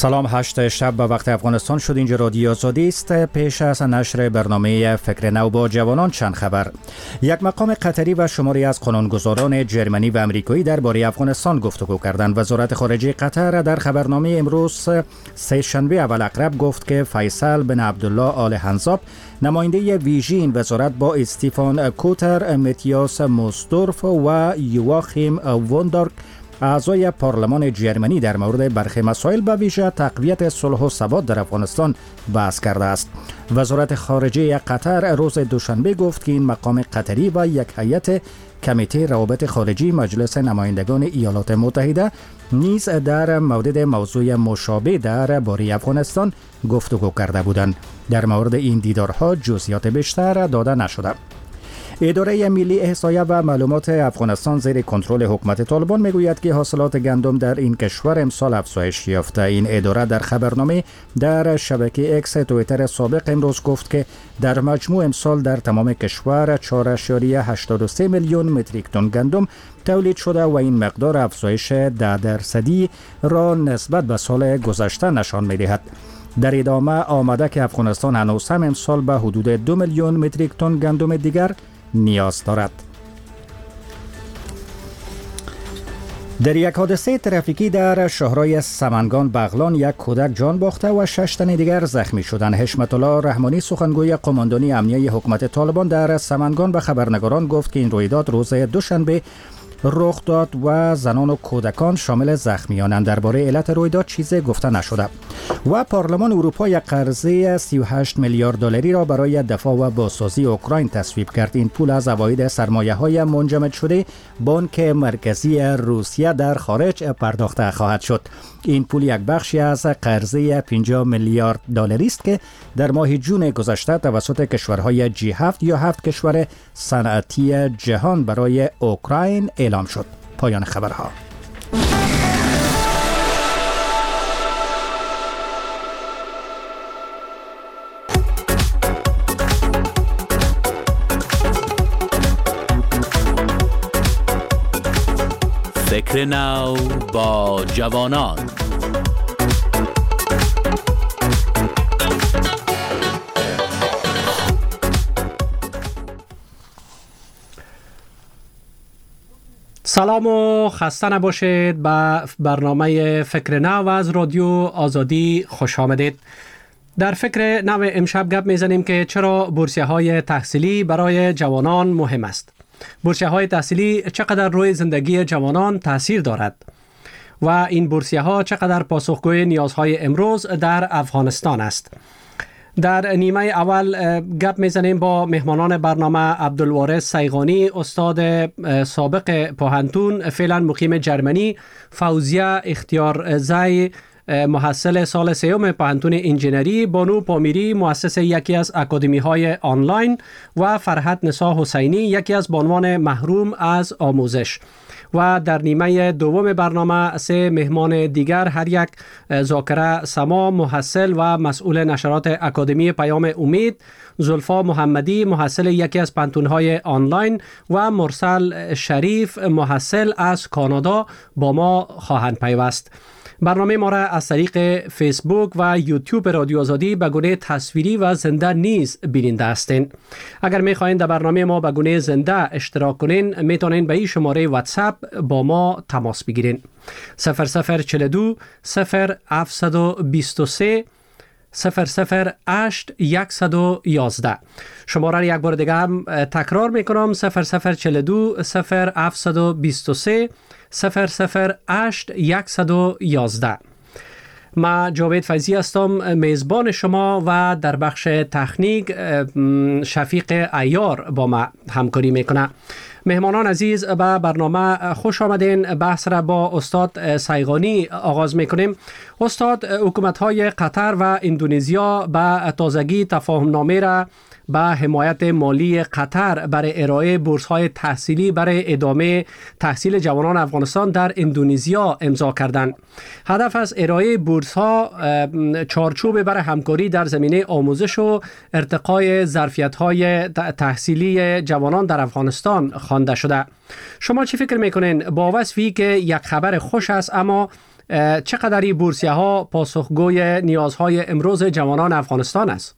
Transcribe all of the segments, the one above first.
سلام، 8 شب به وقت افغانستان شد. اینجا رادیو آزادی است. پیش از نشر برنامه فکر نو با جوانان چند خبر. یک مقام قطری و شماری از قانونگذاران جرمنی و امریکایی درباره افغانستان گفتگو کردند. وزارت خارجه قطر در خبرنامه امروز سه شنبه اول اقرب گفت که فیصل بن عبدالله آل حنزاب، نماینده ویژه این وزارت، با استیفان کوتر، متیاس موسدورف و یواخیم ووندارک، اعضای پارلمان جرمنی، در مورد برخی مسائل به ویژه تقویت صلح و ثبات در افغانستان بحث کرده است. وزارت خارجه قطر روز دوشنبه گفت که این مقام قطری و یک هیئت کمیته روابط خارجی مجلس نمایندگان ایالات متحده نیز در مورد موضوع مشابه درباره افغانستان گفتگو کرده بودند. در مورد این دیدارها جزئیات بیشتر داده نشده. اداره ملی احصایه و معلومات افغانستان زیر کنترل حکومت طالبان میگوید که حاصلات گندم در این کشور امسال افزایش یافته. این اداره در خبرنامه در شبکه اکس توییتر سابق امروز گفت که در مجموع امسال در تمام کشور 4.83 میلیون متریک تن گندم تولید شده و این مقدار افزایش 10% را نسبت به سال گذشته نشان می‌دهد. در ادامه آمده که افغانستان هنوز هم امسال به حدود 2 میلیون متریک تن گندم دیگر نیاز دارد. در یک حادثه ترافیکی در شهرهای سمنگان بغلان یک کودک جان باخته و 6 تن دیگر زخمی شدند. حشمت الله رحمانی، سخنگوی قماندانی امنیه حکومت طالبان در سمنگان، به خبرنگاران گفت که این رویداد روز دوشنبه رخ داد و زنان و کودکان شامل زخمیانند. درباره علت رویداد چیزی گفته نشده. و پارلمان اروپا یک قرضه 38 میلیارد دلاری را برای دفاع و بازسازی اوکراین تصویب کرد. این پول از عواید سرمایه‌های منجمد شده بانک مرکزی روسیه در خارج پرداخته خواهد شد. این پول یک بخشی از قرضه 50 میلیارد دلاری است که در ماه جون گذشته توسط کشورهای G7 یا 7 کشور صنعتی جهان برای اوکراین اعلام شد. پایان خبرها. فکر نو با جوانان. سلام و خسته نباشید. به برنامه فکر نو از رادیو آزادی خوش آمدید. در فکر نو امشب گپ میزنیم که چرا بورسیه های تحصیلی برای جوانان مهم است. بورسیه های تحصیلی چقدر روی زندگی جوانان تاثیر دارد و این بورسیه ها چقدر پاسخگوی نیازهای امروز در افغانستان است. در نیمه اول گپ میزنیم با مهمانان برنامه: عبدالوارث سیغانی، استاد سابق پوهنتون، فعلا مقیم جرمنی; فوزیه اختیارزی، محصل سال سیوم پوهنتون انجینری; بانو پامیری، مؤسس یکی از اکادمی های آنلاین; و فرحت نسا حسینی، یکی از بانوان محروم از آموزش. و در نیمه دوم برنامه سه مهمان دیگر، هر یک ذاکره سما، محصل و مسئول نشرات اکادمی پیام امید; زلفا محمدی، محصل یکی از پانتون‌های آنلاین; و مرسل شریف، محصل از کانادا با ما خواهند پیوست. برنامه ما را از طریق فیسبوک و یوتیوب رادیو آزادی به گونه تصویری و زنده نیز بیننده هستین. اگر می‌خواهید در برنامه ما به گونه زنده اشتراک کنین، میتونین به این شماره واتساپ با ما تماس بگیرین: 0042 0723 008 111. شماره را یک بار دیگه هم تکرار میکنم: 0042 0723 008 111. ما جاوید فیضی هستم، میزبان شما، و در بخش تکنیک شفیق عیار با ما همکاری میکنه. مهمانان عزیز، به برنامه خوش آمدین. بحث را با استاد سیغانی آغاز میکنیم. استاد، حکومت‌های قطر و اندونزیا به تازگی تفاهم‌نامه را به حمایت مالی قطر برای ارائه بورس‌های تحصیلی برای ادامه تحصیل جوانان افغانستان در اندونزیا امضا کردند. هدف از ارائه بورس‌ها چارچوب برای همکاری در زمینه آموزش و ارتقای ظرفیت‌های تحصیلی جوانان در افغانستان خوانده شده. شما چی فکر میکنین با وصفی که یک خبر خوش است اما چقدر این بورسیه ها پاسخگوی نیازهای امروز جوانان افغانستان است؟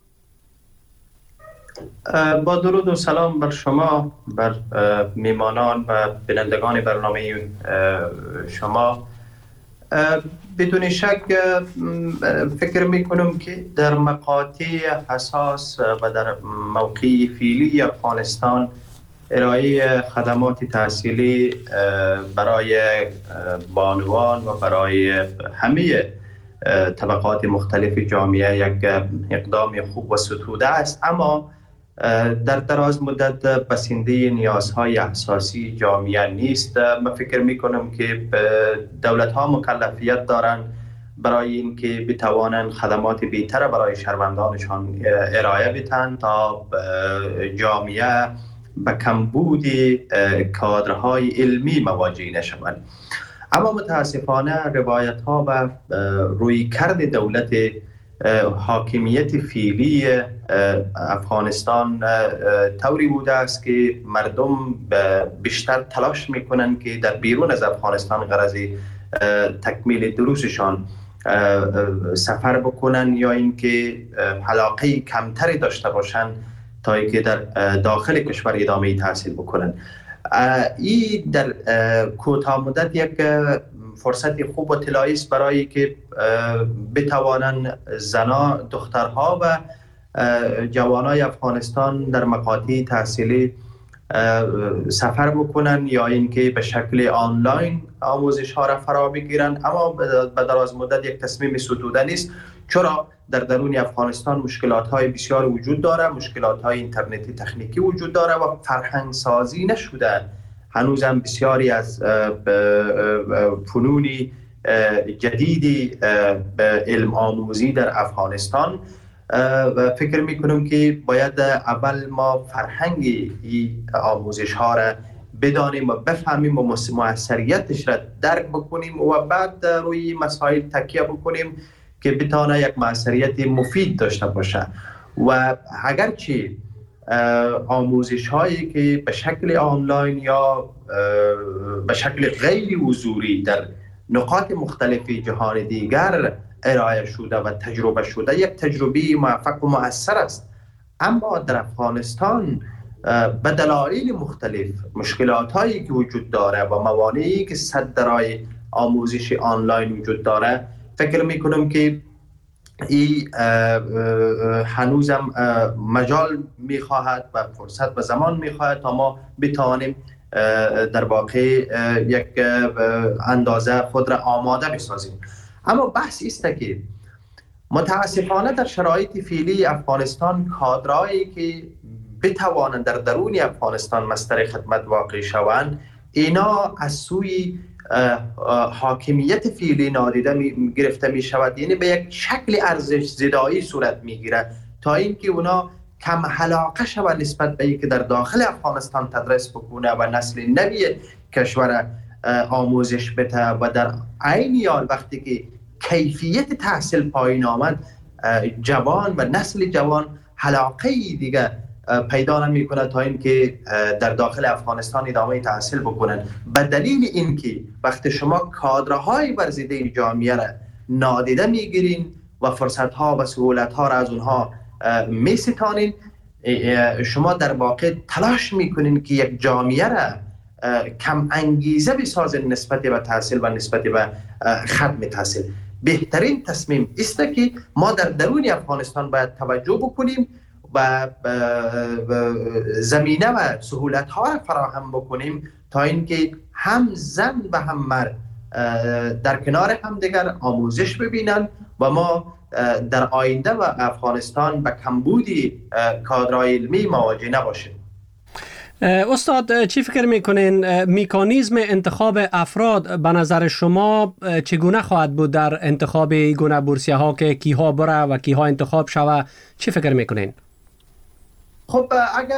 با درود و سلام بر شما، بر میمانان و بینندگان برنامه شما. بدون شک فکر می کنم که در مقاطع حساس و در موقع فعلی افغانستان ارائه خدمات تحصیلی برای بانوان و برای همه طبقات مختلف جامعه یک اقدام خوب و ستوده است، اما در دراز مدت بسنده نیازهای اساسی جامعه نیست. من فکر می کنم که دولت ها مکلفیت دارند برای اینکه بتوانند خدمات بهتر برای شهروندانشان ارائه بدهند تا جامعه به کمبود کادرهای علمی مواجه نشوند. اما متاسفانه روایت ها و رویکرد دولت حاکمیت فعلی افغانستان طوری بوده است که مردم بیشتر تلاش میکنند که در بیرون از افغانستان غرض تکمیل دروسشان سفر بکنن یا اینکه علاقه کمتری داشته باشند تا اینکه در داخل کشور ادامه تحصیل بکنن. این در کوتاه مدت یک فرصت خوب و طلایی است برای که بتوانند زنان، دخترها و جوانای افغانستان در مقاطع تحصیلی سفر بکنن یا اینکه به شکل آنلاین آموزش ها را فرا بگیرن. اما به دراز مدت یک تصمیم ستوده نیست، چرا در درون افغانستان مشکلات های بسیار وجود داره، مشکلات های اینترنتی تکنیکی وجود داره و فرهنگ سازی نشده هنوزم بسیاری از فنون جدیدی علم آموزی در افغانستان. فکر میکنم که باید اول ما فرهنگ این آموزش ها را بدانیم و بفهمیم و موثریتش را درک بکنیم و بعد روی مسائل تکیه بکنیم که بتونه یک موثریت مفید داشته باشه. و اگرچه آموزش هایی که به شکل آنلاین یا به شکل غیر حضوری در نقاط مختلف جهان دیگر ارائه شده و تجربه شده یک تجربه موفق و مؤثر است، اما در افغانستان به دلایل مختلف مشکلات هایی که وجود داره و موانعی که سد درای آموزش آنلاین وجود داره، فکر میکنم که این هنوزم مجال میخواهد و فرصت و زمان میخواهد تا ما بتوانیم در واقع یک اندازه خود را آماده بسازیم. اما بحث است که متاسفانه در شرایط فعلی افغانستان کادرایی که بتوانند در درون افغانستان مستر خدمت واقع شوند، اینا از سوی حاکمیت فعلی نادیده گرفته می شود، یعنی به یک شکل ارزش زدایی صورت می گیرد تا اینکه اونا کم علاقه شود نسبت به اینکه در داخل افغانستان تدریس بکنه و نسل نوی کشور آموزش بده و در عین حال وقتی که کیفیت تحصیل پایین آمد جوان و نسل جوان علاقه دیگه پیدا نمی کنه تا اینکه در داخل افغانستان ادامه تحصیل بکنن. به دلیل اینکه وقتی شما کادرهای ورزیده جامعه را نادیده میگیرین و فرصت ها و سهولت ها را از اونها می ستانین، شما در واقع تلاش میکنین که یک جامعه را کم انگیزه بسازین نسبت به تحصیل و نسبت به ختم تحصیل. بهترین تصمیم است که ما در درون افغانستان باید توجه بکنیم و زمینه و سهولت ها را فراهم بکنیم تا اینکه هم زن و هم مرد در کنار هم دیگر آموزش ببینند و ما در آینده و افغانستان به کمبودی کادرهای علمی مواجه نباشیم. استاد چی فکر میکنین مکانیزم انتخاب افراد به نظر شما چگونه خواهد بود در انتخاب گونه بورسیه ها که کیها بره و کیها انتخاب شوه؟ چی فکر میکنین؟ خب اگر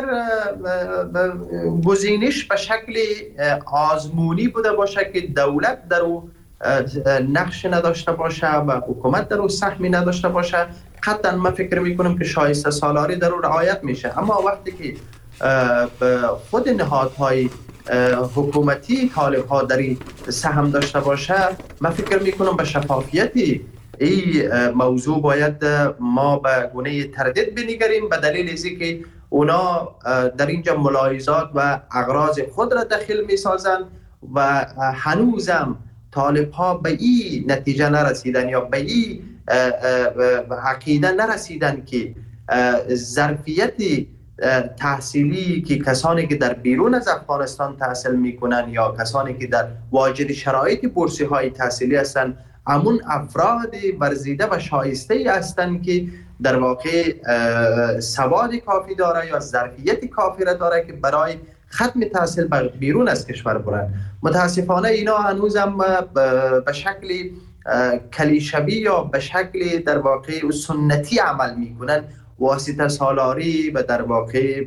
گزینش به شکل آزمونی بوده باشه که دولت در او نقش نداشته باشه و حکومت در او سهمی نداشته باشه، قطعا من فکر میکنم که شایسته سالاری در او رعایت میشه. اما وقتی که خود نهادهای حکومتی طالب ها در این سهم داشته باشه، من فکر میکنم به شفافیتی این موضوع باید ما به گونه تردید بنگریم، به دلیل ازی که اونا در اینجا ملاحظات و اغراض خود را دخیل می سازن و هنوزم طالب ها به این نتیجه نرسیدن یا به این عقیده نرسیدن که ظرفیت تحصیلی که کسانی که در بیرون از افغانستان تحصیل میکنن یا کسانی که در واجد شرایط بورسی های تحصیلی هستند، همون افراد ورزیده و شایسته هستند که در واقع سواد کافی داره یا ظرفیت کافی را داره که برای ختم تحصیل بیرون از کشور برن. متاسفانه اینا هنوزم به شکل کلیشه‌ای یا به شکل در واقع سنتی عمل میکنن، واسطه سالاری و در واقع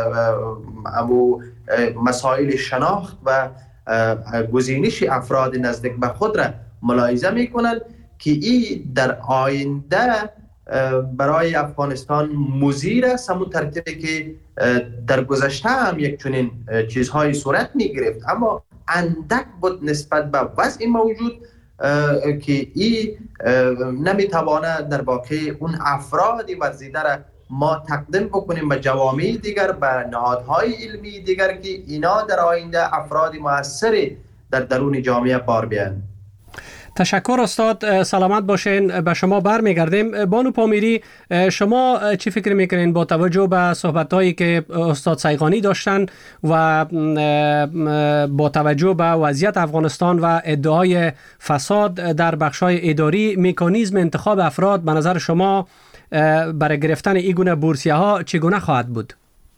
مسائل شناخت و گزینش افراد نزدیک به خود را ملاحظه میکنن که این در آینده برای افغانستان مضر است، همون ترتیبی که در گذشته هم یک چنین چیزهای صورت میگرفت، اما اندک بود نسبت به وضع موجود که این نمیتوانه در واقع اون افراد ورزیده را ما تقدیم بکنیم به جوامع دیگر، به نهادهای علمی دیگر که اینا در آینده افراد موثری در درون جامعه بار بیان. تشکر استاد، سلامت باشین. به شما برمیگردیم. بانو پامیری، شما چی فکر میکنین با توجه به صحبت‌هایی که استاد سیغانی داشتن و با توجه به وضعیت افغانستان و ادعای فساد در بخش‌های اداری، مکانیزم انتخاب افراد به نظر شما برای گرفتن این گونه بورسیه ها چگونه خواهد بود؟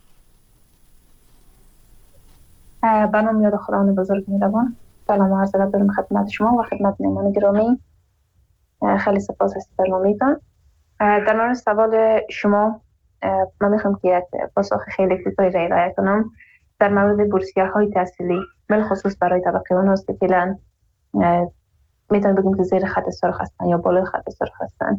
به نام یاد خداوند بزرگ مهربان، سلام و عرض ادب دارم خدمت شما و خدمت مهمان گرامی. خیلی سپاس از برنامه‌تان. در مورد سوال شما من میخوام که یک پاسخ خیلی کوتاهی را ارائه کنم در مورد بورسیه های تحصیلی، بالخصوص برای طبقه اوناست که فعلا میتونیم بگیم که زیر خط سرخ هستن یا بالای خط سرخ هستن.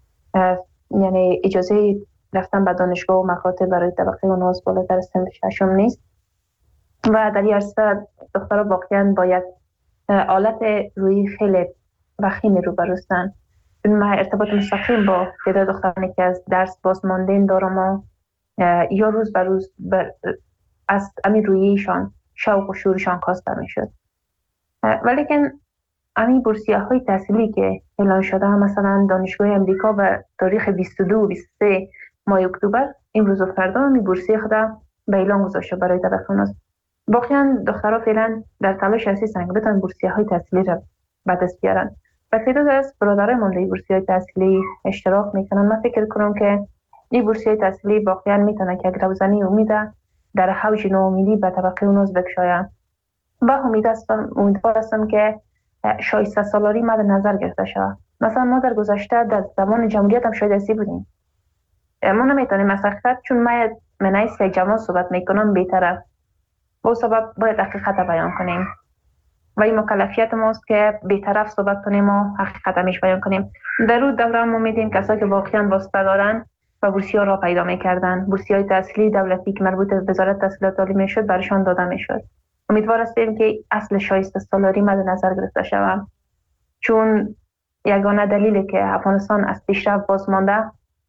یعنی اجازه رفتن به دانشگاه و مکاتب برای طبقه اوناست بالاتر از سن 6 نیست و در این عرصه دخترها واقعا با یک حالت روی خیلی وخیمی روبروستن. ما ارتباط مستقیم با تعداد دخترانی که از درس بازماندن دارم یا روز به روز از همین رویشان شوق و شورشان کاسته میشد. ولیکن همین بورسیه های تحصیلی که اعلان شده، مثلا دانشگاه امریکا به تاریخ 22 و 23 ماه اکتبر امروز و فردا همین بورسیه خود به اعلان گذاشته برای طبقه اوناست. واقعا دخترها فعلا در تلاش هستند که بتونن بورسیه های تحصیلی را به دست بیارن و تعداد از برادرای ما در بورسیه های تحصیلی اشتراک میکنن. من فکر کنم که این بورسیه های تحصیلی واقعا میتونه که روزنی امید در حوض ناامیدی به طبقه اوناست بکشاید و امیدوار هستم که شایسته سالاری مد نظر گرفته شود. مثلا ما در گذشته در زمان جمهوریت هم شایسته بودیم. ما نمیتونیم از حقیقت، چون من از جوان صحبت میکنم بی‌طرف، با سبب باید حقیقت بیان کنیم و این مکلفیت ماست که بی‌طرف صحبت کنیم و حقیقت همیش بیان کنیم. در اون دوره ما میدیم کسایی که واقعا واسطه دارن و بورسیه را پیدا میکردن. بورسیه های تحصیلی دولتی که مربوط به وزارت تحصیلات عالی میشد برشان داده میشد. امیدوار هستیم که اصل شایسته سالاری مد نظر گرفته شود، چون یگانه دلیلی که افغانستان از پیشرفت باز مانده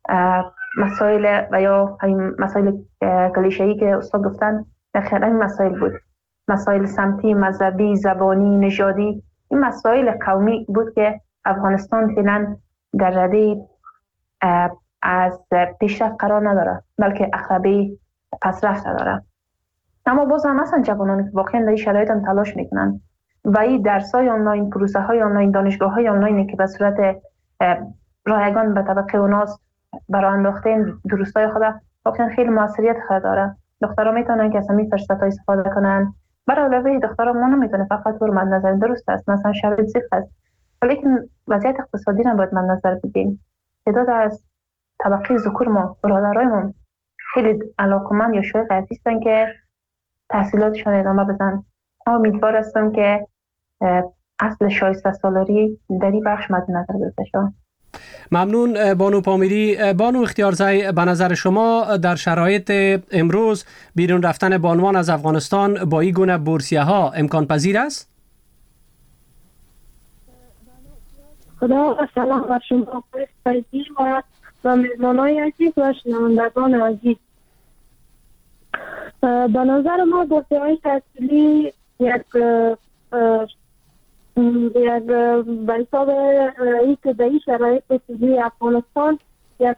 مسائل و یا مسائل کلیشه‌ای که استاد گفتن خیلی مسائل بود، مسائل سمتی، مذهبی، زبانی، نژادی، این مسائل قومی بود که افغانستان فعلا در رده از پیشرفت قرار نداره، بلکه عقبه پسرفت داره. اما باز هم مثلا جوانانی که واقعا در این شرایط هم تلاش میکنن و این درس‌های آنلاین، پروسه های آنلاین، دانشگاه‌های آنلاینی که به صورت رایگان به طبقه اوناست برای انداختن دروس‌های خود واقعا خیلی موثریت خود داره. دخترها میتونن که از همین فرصت‌ها استفاده کنن. برای علاوه دخترها ما نمیتونه فقط بر مد نظر درست است، مثلا شرایط زیست است، ولیکن وضعیت اقتصادی را باید مد نظر بگیریم. تعداد از طبقه ذکور ما، برادرای ما خیلی علاقمند یا شایق هستن که تحصیلاتشان ادامه بدن. امیدوار هستم که اصل شایسته سالاری در این بخش مد نظر گرفته شود. ممنون بانو پامیری. بانو اختیارزی، به نظر شما در شرایط امروز بیرون رفتن بانوان از افغانستان با این گونه بورسیه ها امکان پذیر است؟ خدا و سلام بر شما فیضی و مهمانای عزیز و شنوندگان عزیز. به نظر ما بورسیه های تحصیلی یک به حساب این که در این شرایط سیاسی افغانستان یک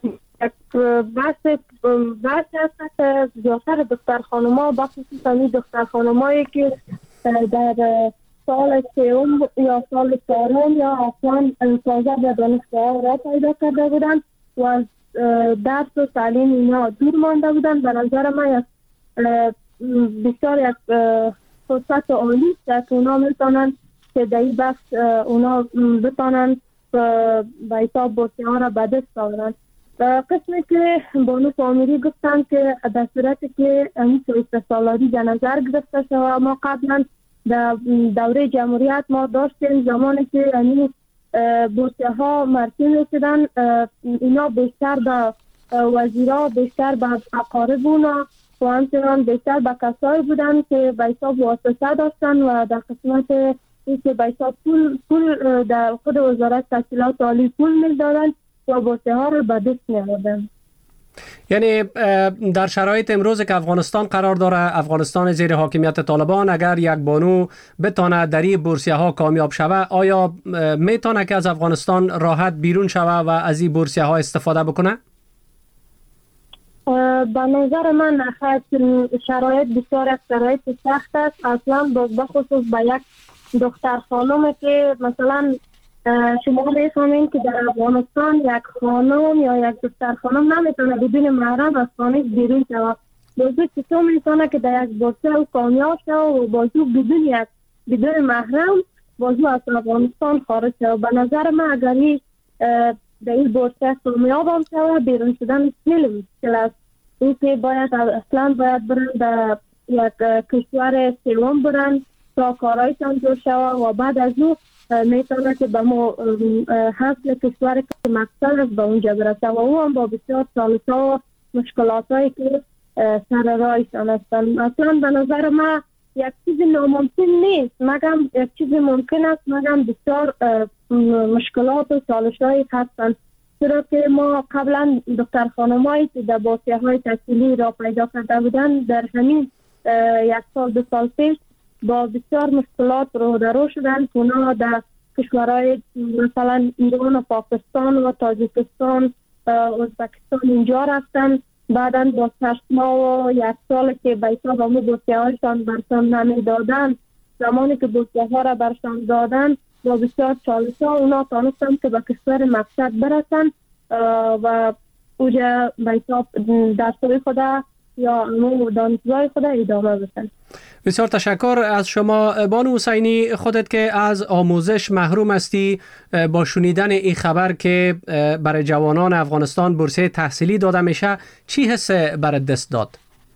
بحث هست که زیادتر دختر خانم‌ها بخصوص همین دختر خانم‌هایی که در سال سوم یا سال چهارم یا اصلا تازه به دانشگاه را پیدا کرده بودند و از درس و تعلیم اینا دور مانده بودند. به نظر من بسیار یک فرصت عالی است که اونا میتونند که در این بخش اونا بتانند به حساب بورسیه ها را به دست آورند. قسمی که بانو پامیری گفتن که در صورتی که این سالاری در نظر گرفته شود، ما قبلا در دوره جمهوریت ما داشتیم زمانی که بورسیه ها مرسی میشدن، اینا بیشتر به وزیرا، بیشتر به اقارب اونا و همچنان بیشتر به کسایی بودن که به حساب واسطه داشتن و در قسمت که به حساب پول در خود وزارت تحصیلات عالی پول میدادن و بورسیه ها رو به دست می‌آوردن. یعنی در شرایط امروز که افغانستان قرار داره، افغانستان زیر حاکمیت طالبان، اگر یک بانو بتونه در این بورسیه ها کامیاب شوه، آیا میتونه که از افغانستان راحت بیرون شوه و از این بورسیه ها استفاده بکنه؟ به نظر من شرایط بسیار شرایط سخت است. اصلا بخصوص به یک دختر خانم که مثلا شما میفهمین که در افغانستان یک خانم یا یک دختر خانم نمیتونه بدون محرم از خانه بیرون شود. بازو چطور میتونه که در یک بورسیه کامیاب شود و بازو بدون محرم بازو از افغانستان خارج شود. به نظر من اگر در این بورسیه کامیاب هم شود، بیرون شدن خیلی مشکل است. این که باید اصلا باید برن در یک کشور سوم برن تا کارایشان جور شود و بعد از او میتونه که به ما حاصل کشور که مقصد است به اونجا برسه و او هم با بسیار چالش‌ها و مشکلاتایی که سر راهشان هستند. اصلا به نظر من یک چیز ناممکن نیست، مگم یک چیز ممکن است، مگم بسیار مشکلات و چالش‌هایی هستند. چرا که ما قبلا دختر خانمایی که در بورسیه های تحصیلی را پیدا کرده بودن در همین یک سال دو سال پیش با بسیار مشکلات رو شدن که اونا در کشورهای مثلا ایران و پاکستان و تاجیکستان ازبکستان اینجا رفتن. بعدا با 6 ماه و یک سال که به حساب همون بورسیه هایشان برشان نمیدادن، زمانی که بورسیه ها را برشان دادن با بسیار چالش ها اونا تانستن که به کشور مقصد برسن و اونجا به حساب درسوی خدا یا دانشگاه خدا ادامه بدن. بسیار تشکر از شما بانو حسینی. خودت که از آموزش محروم هستی، با شنیدن این خبر که برای جوانان افغانستان بورسیه تحصیلی داده میشه، چی حس برات دست داد؟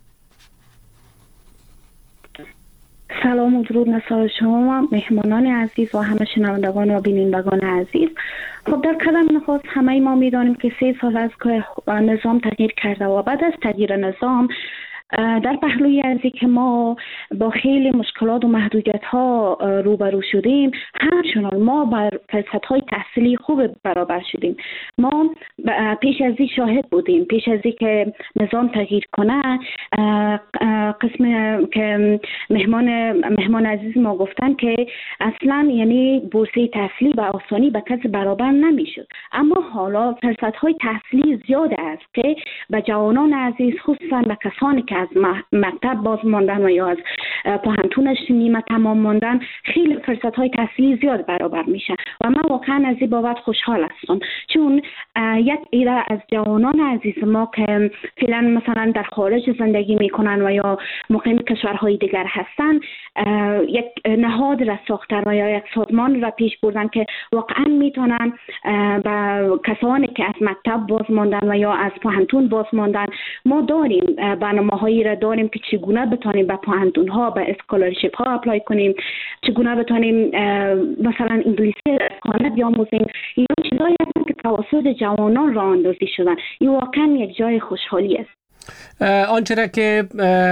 سلام و درود نسال شما مهمانان عزیز و همه شنوندگان و بینندگان عزیز. خب در قدم نخست همه ما میدانیم که 3 سال است که نظام تغییر کرده و بعد از تغییر نظام در پهلوی ارزی که ما با خیلی مشکلات و محدودیت ها روبرو شدیم، همچنان ما بر فرصت های تحصیلی خوب برابر شدیم. ما پیش از این شاهد بودیم، پیش از این که نظام تغییر کنه، قسم که مهمان عزیز ما گفتن که اصلا یعنی بورسیه تحصیلی به آسانی به کسی برابر نمیشد. اما حالا فرصت های تحصیلی زیاد است که به جوانان عزیز، خصوصا به کسانی که از مکتب باز ماندن و یا از پوهنتونش نیمه تمام ماندن، خیلی فرصت های تحصیلی زیاد برابر میشه و من واقعا از این بابت خوشحال هستم، چون یک ایده از جوانان عزیز ما که فعلا مثلا در خارج زندگی میکنن و یا مقیم کشورهای دیگر هستن، یک نهاد را ساختن و یا یک سازمان را پیش بردن که واقعا میتونن با کسانی که از مکتب باز ماندن و یا از پوهنتون باز ماندن، ما داریم برنامه‌های راههایی را داریم که چگونه بتونیم به پوهنتون ها به اسکولارشیپ ها اپلای کنیم، چگونه بتونیم مثلا انگلیسی خانه بیاموزیم. این چیزایی هستند که توسط جوانان راه اندازی شدن. این واقعا یک جای خوشحالی است. آنچه را که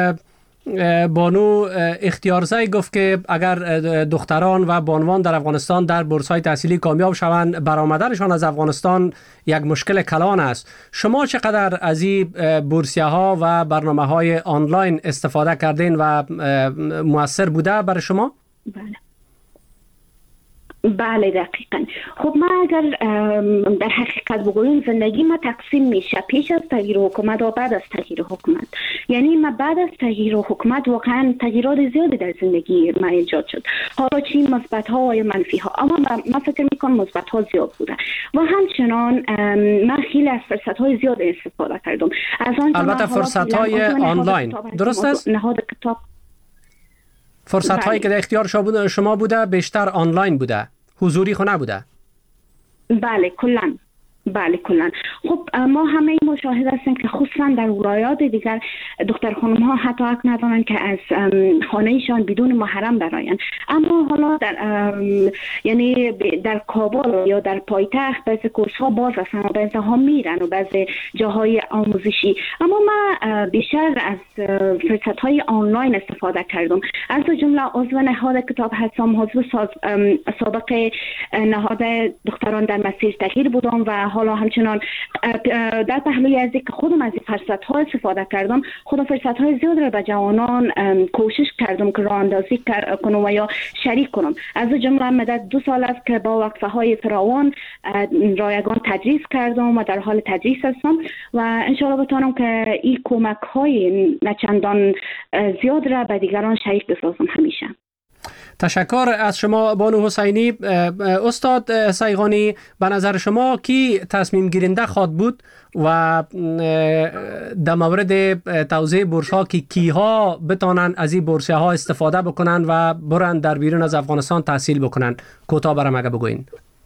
بانو اختیارزی گفت که اگر دختران و بانوان در افغانستان در بورس‌های تحصیلی کامیاب شوند، برآمدنشان از افغانستان یک مشکل کلان است. شما چقدر از این بورسیه‌ها و برنامه‌های آنلاین استفاده کردین و مؤثر بوده برای شما؟ بله دقیقا. خب ما اگر در حقیقت بگویم زندگی ما تقسیم میشه پیش از تغییر حکومت و بعد از تغییر حکومت. یعنی ما بعد از تغییر حکومت واقعا تغییرات زیادی در زندگی ما ایجاد شد، حالا چی مثبت ها و منفی ها، اما ما فکر میکنم مثبت ها زیاد بوده و همچنان من خیلی از فرصت های زیاد استفاده کردم. البته فرصت های آنلاین درست است؟ نهاد کتاب فرصت هایی که در اختیار شما بوده بیشتر آنلاین بوده، حضوری خو نبوده؟ بله کلاً. خب ما همه مشاهد هستیم که خصوصا در ولایات دیگر دختر خانم ها حتی حق ندارن که از خانه ایشان بدون محرم براین، اما حالا یعنی در کابل یا در پایتخت بعضی کورس ها باز هستن و بعضی ها میرن و بعضی جاهای آموزشی، اما ما بیشتر از فرصت های آنلاین استفاده کردم. از جمله عضو نهاد کتاب هستم، عضو سابق نهاد دختران در مسیر تغییر بودم و حالا همچنان در پهلوی از که خودم از فرصت ها استفاده کردم، خودم فرصت های زیاد را به جوانان کوشش کردم که راه اندازی کنم و یا شریک کنم. از جمله مدت 2 سال است که با وقفه های فراوان رایگان تدریس کردم و در حال تدریس هستم و انشاءالله بتونم که این کمک های نچندان زیاد را به دیگران شریک بسازم همیشه. تشکر از شما بانو حسینی. استاد سیغانی، به نظر شما کی تصمیم گیرنده خواد بود و در مورد توزیع بورس ها که کیها بتانن از این بورس ها استفاده بکنن و برن در بیرون از افغانستان تحصیل بکنن؟ کوتاه برام اگه بگوین.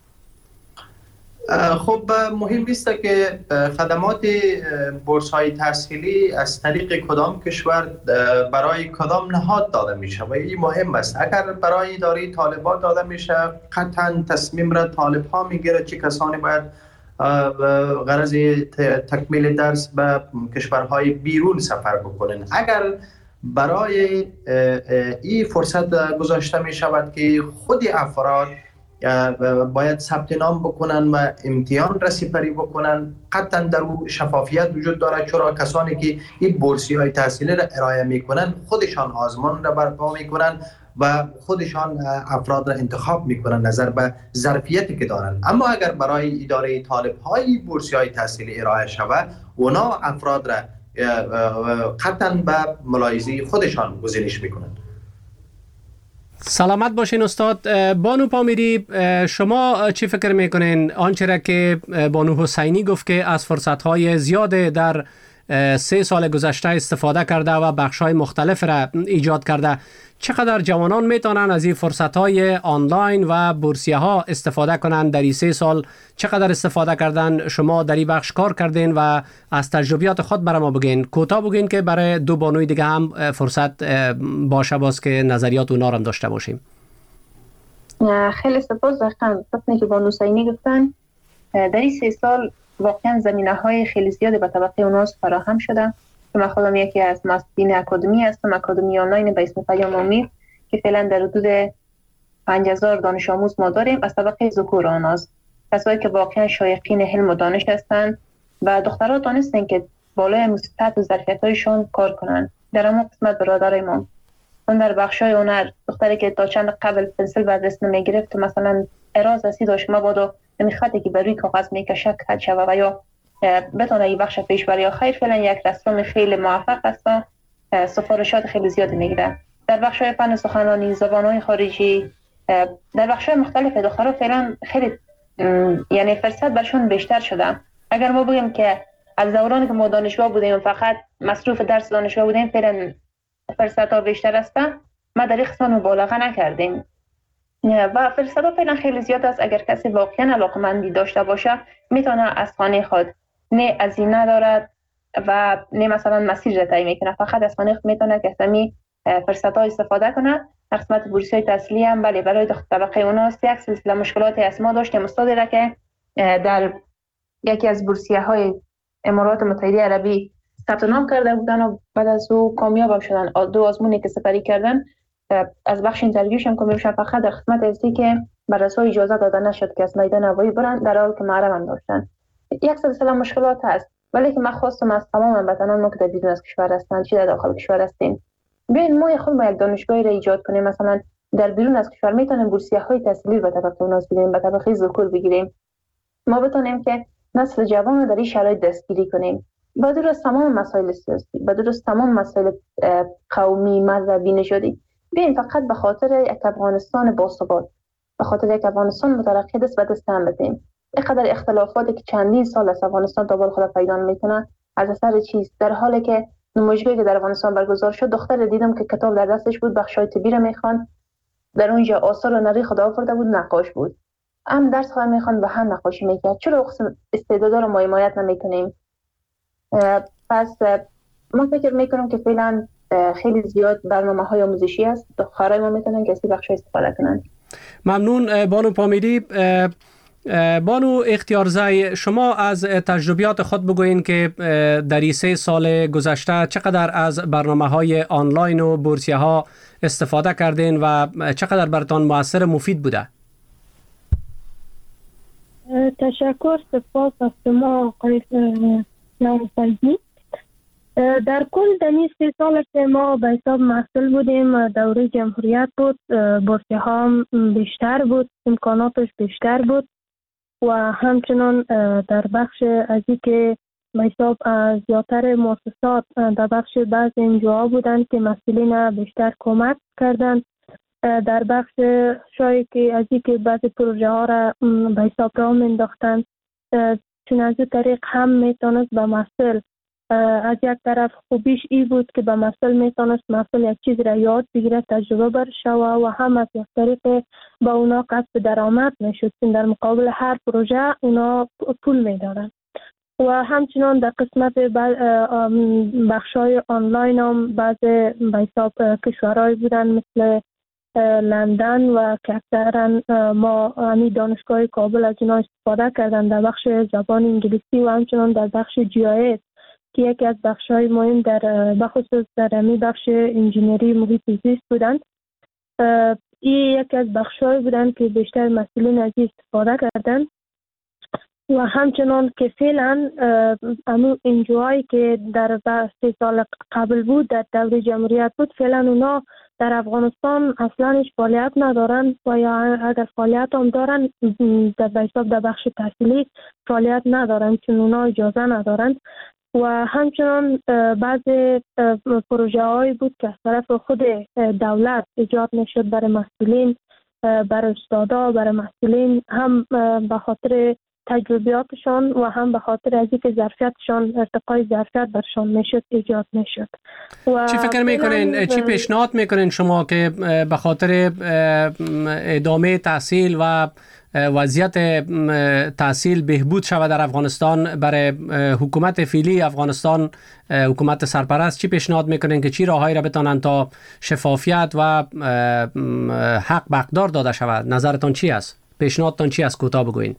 خب مهم است که خدمات بورس های تحصیلی از طریق کدام کشور برای کدام نهاد داده میشه و این مهم است. اگر برای اداره طالبات داده میشه قطعا تصمیم را طالب ها میگیره چه کسانی باید غرض تکمیل درس به کشورهای بیرون سفر بکنن. اگر برای این فرصت گذاشته می شود که خود افراد باید ثبت نام بکنن و امتحان را سپری بکنن، قطعا در او شفافیت وجود داره، چرا کسانی که این بورسی های تحصیلی را ارائه میکنن خودشان آزمون را برپا میکنن و خودشان افراد را انتخاب میکنن نظر به ظرفیتی که دارن. اما اگر برای اداره طالب های بورسی های تحصیلی ارائه شود، اونا افراد را قطعا به ملاحظه خودشان گزینش میکنن. سلامت باشین استاد. بانو پامیری، شما چی فکر میکنین آنچه را که بانو حسینی گفت که از فرصت‌های زیاد در 3 سال گذشته استفاده کرده و بخش‌های مختلف را ایجاد کرده، چقدر جوانان میتونن از این فرصت‌های آنلاین و بورسیه‌ها استفاده کنند در این 3 سال؟ چقدر استفاده کردن؟ شما در این بخش کار کردین و از تجربیات خود برای ما بگین. کوتاه بگین که برای 2 بانوی دیگه هم فرصت باشه باز که نظریات اونا هم داشته باشیم. خیلی سپاس. دقیقاً که بانو حسینی گفتن در این 3 سال واقعا زمینه‌های خیلی زیادی به طبقه اوناس فراهم شده. من خودم یکی از مؤسسین اکادمی هستم، اکادمی آنلاین به اسم پیام امید که فعلا در حدود 5000 دانش آموز ما داریم از طبقه ذکور آناس، کسایی که واقعا شایقین علم و دانش هستند و دخترها دانستن که بالای مستعد و ظرفیت‌هایشون کار کنن. در اون قسمت برادرای ما اون در بخشای هنر دختری که تا چند قبل پنسل و دست نمیگرفت مثلا اراز اسی داشت ما بادو خطی که بر روی کاغذ میکشه کج شوه و یا بتونه این بخش پیش بره یا خیر، فعلا یک رسم خیلی موفق است و سفارشات خیلی زیادی میگیره. در بخشای فن سخنرانی، زبانهای خارجی، در بخشای مختلف دخترها فعلا خیلی یعنی فرصت برشون بیشتر شده. اگر ما بگیم که از دورانی که ما دانشگاه بودیم فقط مصروف درس دانشگاه بودیم، فعلا فرصت ها بیشتر است. ما در این قسمت مبالغه نکردیم و فرصت ها فعلا خیلی زیاد است. اگر کسی واقعا علاقمندی داشته باشه میتونه از خانه خود نه ازینه دارد و نه مثلا مسیر را طی میکنه، فقط از فنیخت میتونه که سمی فرصت ها استفاده کنه. در قسمت بورسیای تحصیلی هم بله برای طبقه اوناست. یک سلسله مشکلاتی از ما داشتیم استادی را که در یکی از بورسیه های امارات متحده عربی ثبت نام کرده بودن و بعد از او کامیاب شدن. 2 آزمونی که سپری کردن از بخش اینترویوش هم کامیاب شدن، فقط در قسمت ازی که بررسای اجازه داده نشد که از میدان هوایی برن، در حالی که معرب هم داشتن. یک سلسله مشکلات هست، ولی که من خواستم از تمام وطنان ما که در بیرون از کشور هستند چه در داخل کشور هستیم ببین ما خود ما یک دانشگاهی را ایجاد کنیم. مثلا در بیرون از کشور میتونیم بورسیه های تحصیلی به طبقه اوناس بگیریم، به طبقه ذکور بگیریم. ما بتونیم که نسل جوان رو در این شرایط دستگیری کنیم. با درست تمام مسائل سیاسی، با درست تمام مسائل قومی، مذهبی، نژادی، ببین فقط به خاطر یک افغانستان باثبات، به خاطر یک افغانستان مترقی دست به دست هم بدیم. اینقدر اختلافاتی که چندین سال از افغانستان تا بال خود پیدا میکنه از اثر چیز، در حالی که نمایشگاهی که در افغانستان برگزار شد دختر دیدم که کتاب در دستش بود، بخشای طبی را میخوان، در اونجا آثار و نری خدا آورده بود، نقاش بود، هم درس خود میخوان و هم نقاشی میکرد. چرا استعدادا رو ما حمایت نمیکنیم؟ پس من فکر میکنم که فعلا خیلی زیاد برنامه‌های آموزشی است، دخترای ما میتونن که از این بخش استفاده کنن. ممنون بانو پامیری. بانو اختیارزی، شما از تجربیات خود بگوین که در این 3 سال گذشته چقدر از برنامه‌های آنلاین و بورسیه ها استفاده کردین و چقدر براتون مؤثر مفید بوده؟ تشکر، سپاس از شما آقای نوفلزی. در کل در این 3 سال که ما به حساب محصول بودیم، دوره جمهوریت بود، بورسیه ها بیشتر بود، امکاناتش بیشتر بود و همچنان در بخش از این که به حساب زیادتر مؤسسات در بخش بعض انجاها بودند که مسئولین بیشتر کمک کردند. در بخش شاید که از این که بعضی پروژه ها را به حساب راه انداختند، چون از این طریق هم میتونست به مسئول از یک طرف خوبیش ای بود که به مسئول میتونست مسئول یک چیز را یاد بگیره، تجربه برشه و هم از یک طریق با اونا کسب درآمد میشد، در مقابل هر پروژه اونا پول میدارن. و همچنان در قسمت بخشای آنلاین هم بعض به حساب کشورهای بودن مثل لندن و که اکثرا ما همی دانشگاه کابل از اینا استفاده کردن در بخش زبان انگلیسی و همچنان در بخش GIS که یکی از بخش‌های مهم در بخصوص در همی بخش انجینری محیط زیست بودند. این یکی از بخش‌های بودند که بیشتر مسئولین از این استفاده کردند و همچنان که فعلا امو انجوهایی که در 3 سال قبل بود در دوره جمهوریت بود، فعلا اونا در افغانستان اصلا فعالیت ندارن و یا اگر فعالیت هم دارن در حساب در بخش تحصیلی فعالیت ندارن چون اونا اجازه ندارن. و همچنان بعض پروژه هایی بود که از طرف خود دولت ایجاد نشد برای مسئولین، برای استادا، برای مسئولین، هم به خاطر تجربیاتشان و هم به خاطر از اینکه ظرفیتشان ارتقای ظرفیت برشان میشد ایجاد میشد. چی فکر میکنین، چی پیشنهاد میکنین شما که به خاطر ادامه تحصیل و وضعیت تحصیل بهبود شود در افغانستان برای حکومت فعلی افغانستان، حکومت سرپرست، چی پیشنهاد میکنین که چی راههایی را بتانند تا شفافیت و حق به حقدار داده شود؟ نظرتان چی است؟ پیشنهادتان چی است؟ کوتاه بگوین.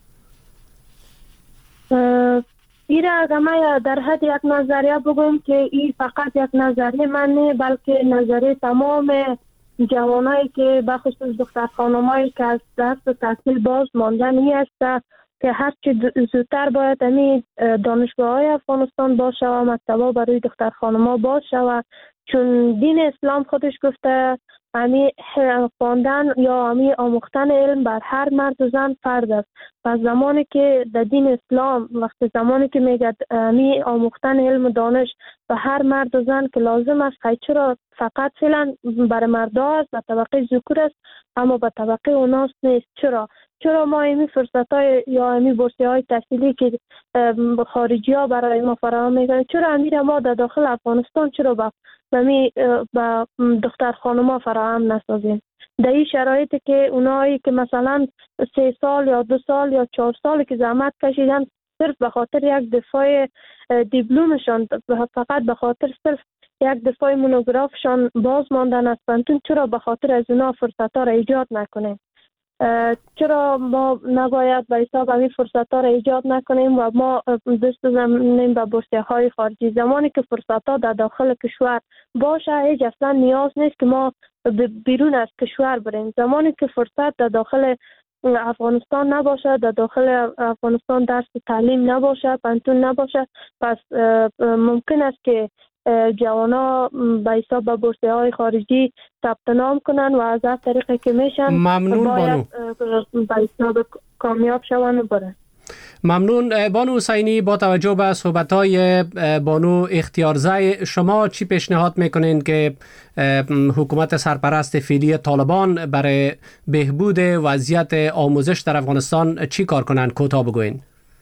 ایره اگر من در حد یک نظریه بگویم که این فقط یک نظریه من نه بلکه نظریه تمام جوانایی که بخصوص دختر خانمایی که از دست تحصیل باز ماندن این است که هرچی زودتر باید امی دانشگاه های افغانستان باز شود، مکتبا برای دختر خانما باز شود، چون دین اسلام خودش گفته امی خواندن یا امی آموختن علم بر هر مرد و زن فرض است. پس زمانی که در دین اسلام زمانی که میگه امی آموختن علم و دانش به هر مرد و زن که لازم است، چرا فقط فعلا برای مردا است و طبقه ذکور است اما به طبقه اوناست نیست؟ چرا ما این فرصت های یا این بورسیه های تحصیلی که خارجی ها برای ما فراهم میکنن، چرا امیر ما در داخل افغانستان چرا با دختر خانم ها فراهم نسازیم؟ در این شرایطی که اونایی که مثلا 3 سال یا 2 سال یا 4 سال که زحمت کشیدن صرف به خاطر یک دفاع دیپلمشان، فقط به خاطر صرف یک دفاع مونوگرافشان باز ماندن از پانتون، چرا به خاطر از اینا فرصت ها را ایجاد نکنیم؟ چرا ما نباید به حساب همین فرصت ها را ایجاد نکنیم و ما دست بزنیم به بورسیه های خارجی؟ زمانی که فرصت ها در داخل کشور باشه، هیچ اصلا نیاز نیست که ما بیرون از کشور بریم. زمانی که فرصت در داخل افغانستان نباشه، در داخل افغانستان درس تعلیم نباشه، پانتون نباشه، پس ممکن است که جوانا به حساب به بورسیه های خارجی ثبت نام کنن و از هر طریقی که میشن ممنون باید به حساب کامیاب شوند و برن. ممنون بانو حسینی. با توجه به صحبت‌های بانو اختیارزی، شما چی پیشنهاد میکنین که حکومت سرپرست فعلی طالبان برای بهبود وضعیت آموزش در افغانستان چی کار کنن؟ کوتاه بگوین.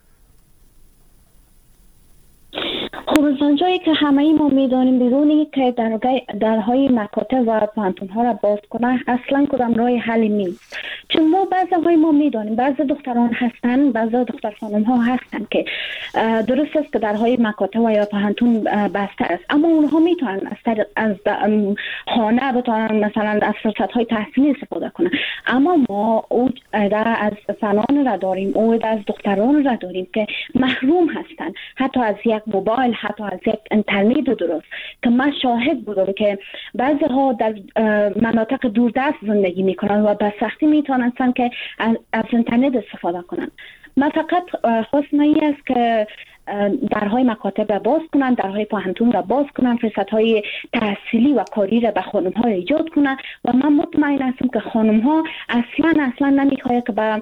خب از آنجایی که همه ما میدانیم بیرونی که درهای مکاتب و پانتون ها را باز کنن اصلا کدام راه حلی نیست. چون ما بعضی ما میدانیم بعضی دختران هستن، بعضی دختر خانم ها هستن که درست است که درهای مکاتب و یا پانتون بسته است، اما اونها میتونن از خانه بتونن مثلا از فرصت های تحصیلی استفاده کنن. اما ما او از زنان را داریم، او از دختران را داریم که محروم هستن حتی از یک موبایل، حتی از یک اینترنت درست، که من شاهد بودم که بعضی ها در مناطق دوردست زندگی میکنن و به سختی میتونن که از اینترنت استفاده کنن. من فقط خواستم این است که درهای مکاتب را باز کنن، درهای پانتون را باز کنن، فرصت‌های تحصیلی و کاری را به خانم‌ها ایجاد کنن و من مطمئن هستم که خانم‌ها اصلا نمی‌خواهند که به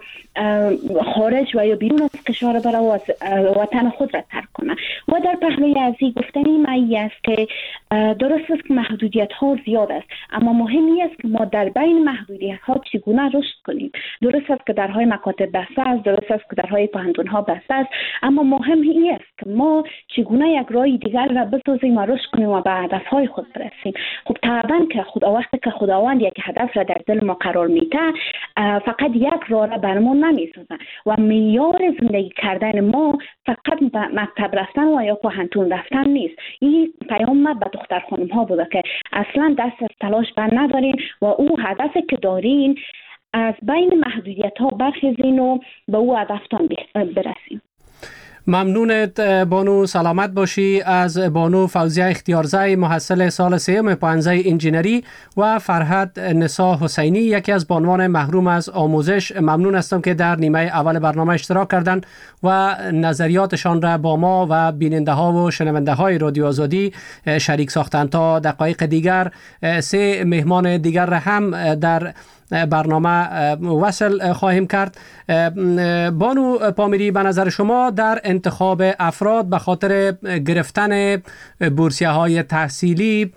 خارج و یا بیرون از کشور بره و وطن خود را ترک کنن. و در پهلوی ازی گفتنی من است که درست است که محدودیت‌ها زیاد است، اما مهم است که ما در بین محدودیت‌ها چگونه رشد کنیم. درست است که درهای مکاتب بسته است، درست است که درهای پانتون‌ها بسته است، اما مهم است که ما چگونه یک راه دیگر را بسازیم و رشد کنیم و به هدفهای خود برسیم. خب طبعا که وقتی که خداوند یک هدف را در دل ما قرار میده، فقط یک راه را برمون نمیسازه و معیار زندگی کردن ما فقط مکتب رفتن و یا پانتون رفتن نیست. این پیام به دختر خانم ها بوده که اصلا دست از تلاش بر ندارین و او هدفی که دارین از بین محدودیت ها برخیزین و به او هدفتان برسیم. ممنونت بانو، سلامت باشی. از بانو فوزیه اختیارزی، محصل سال سیوم پانزه انجینری، و فرهاد نسا حسینی، یکی از بانوان محروم از آموزش، ممنون هستم که در نیمه اول برنامه اشتراک کردند و نظریاتشان را با ما و بیننده ها و شنونده های رادیو آزادی شریک ساختند. تا دقایق دیگر سه مهمان دیگر را هم در برنامه وصل خواهیم کرد. بانو پامیری، به نظر شما در انتخاب افراد به خاطر گرفتن بورسیه های تحصیلی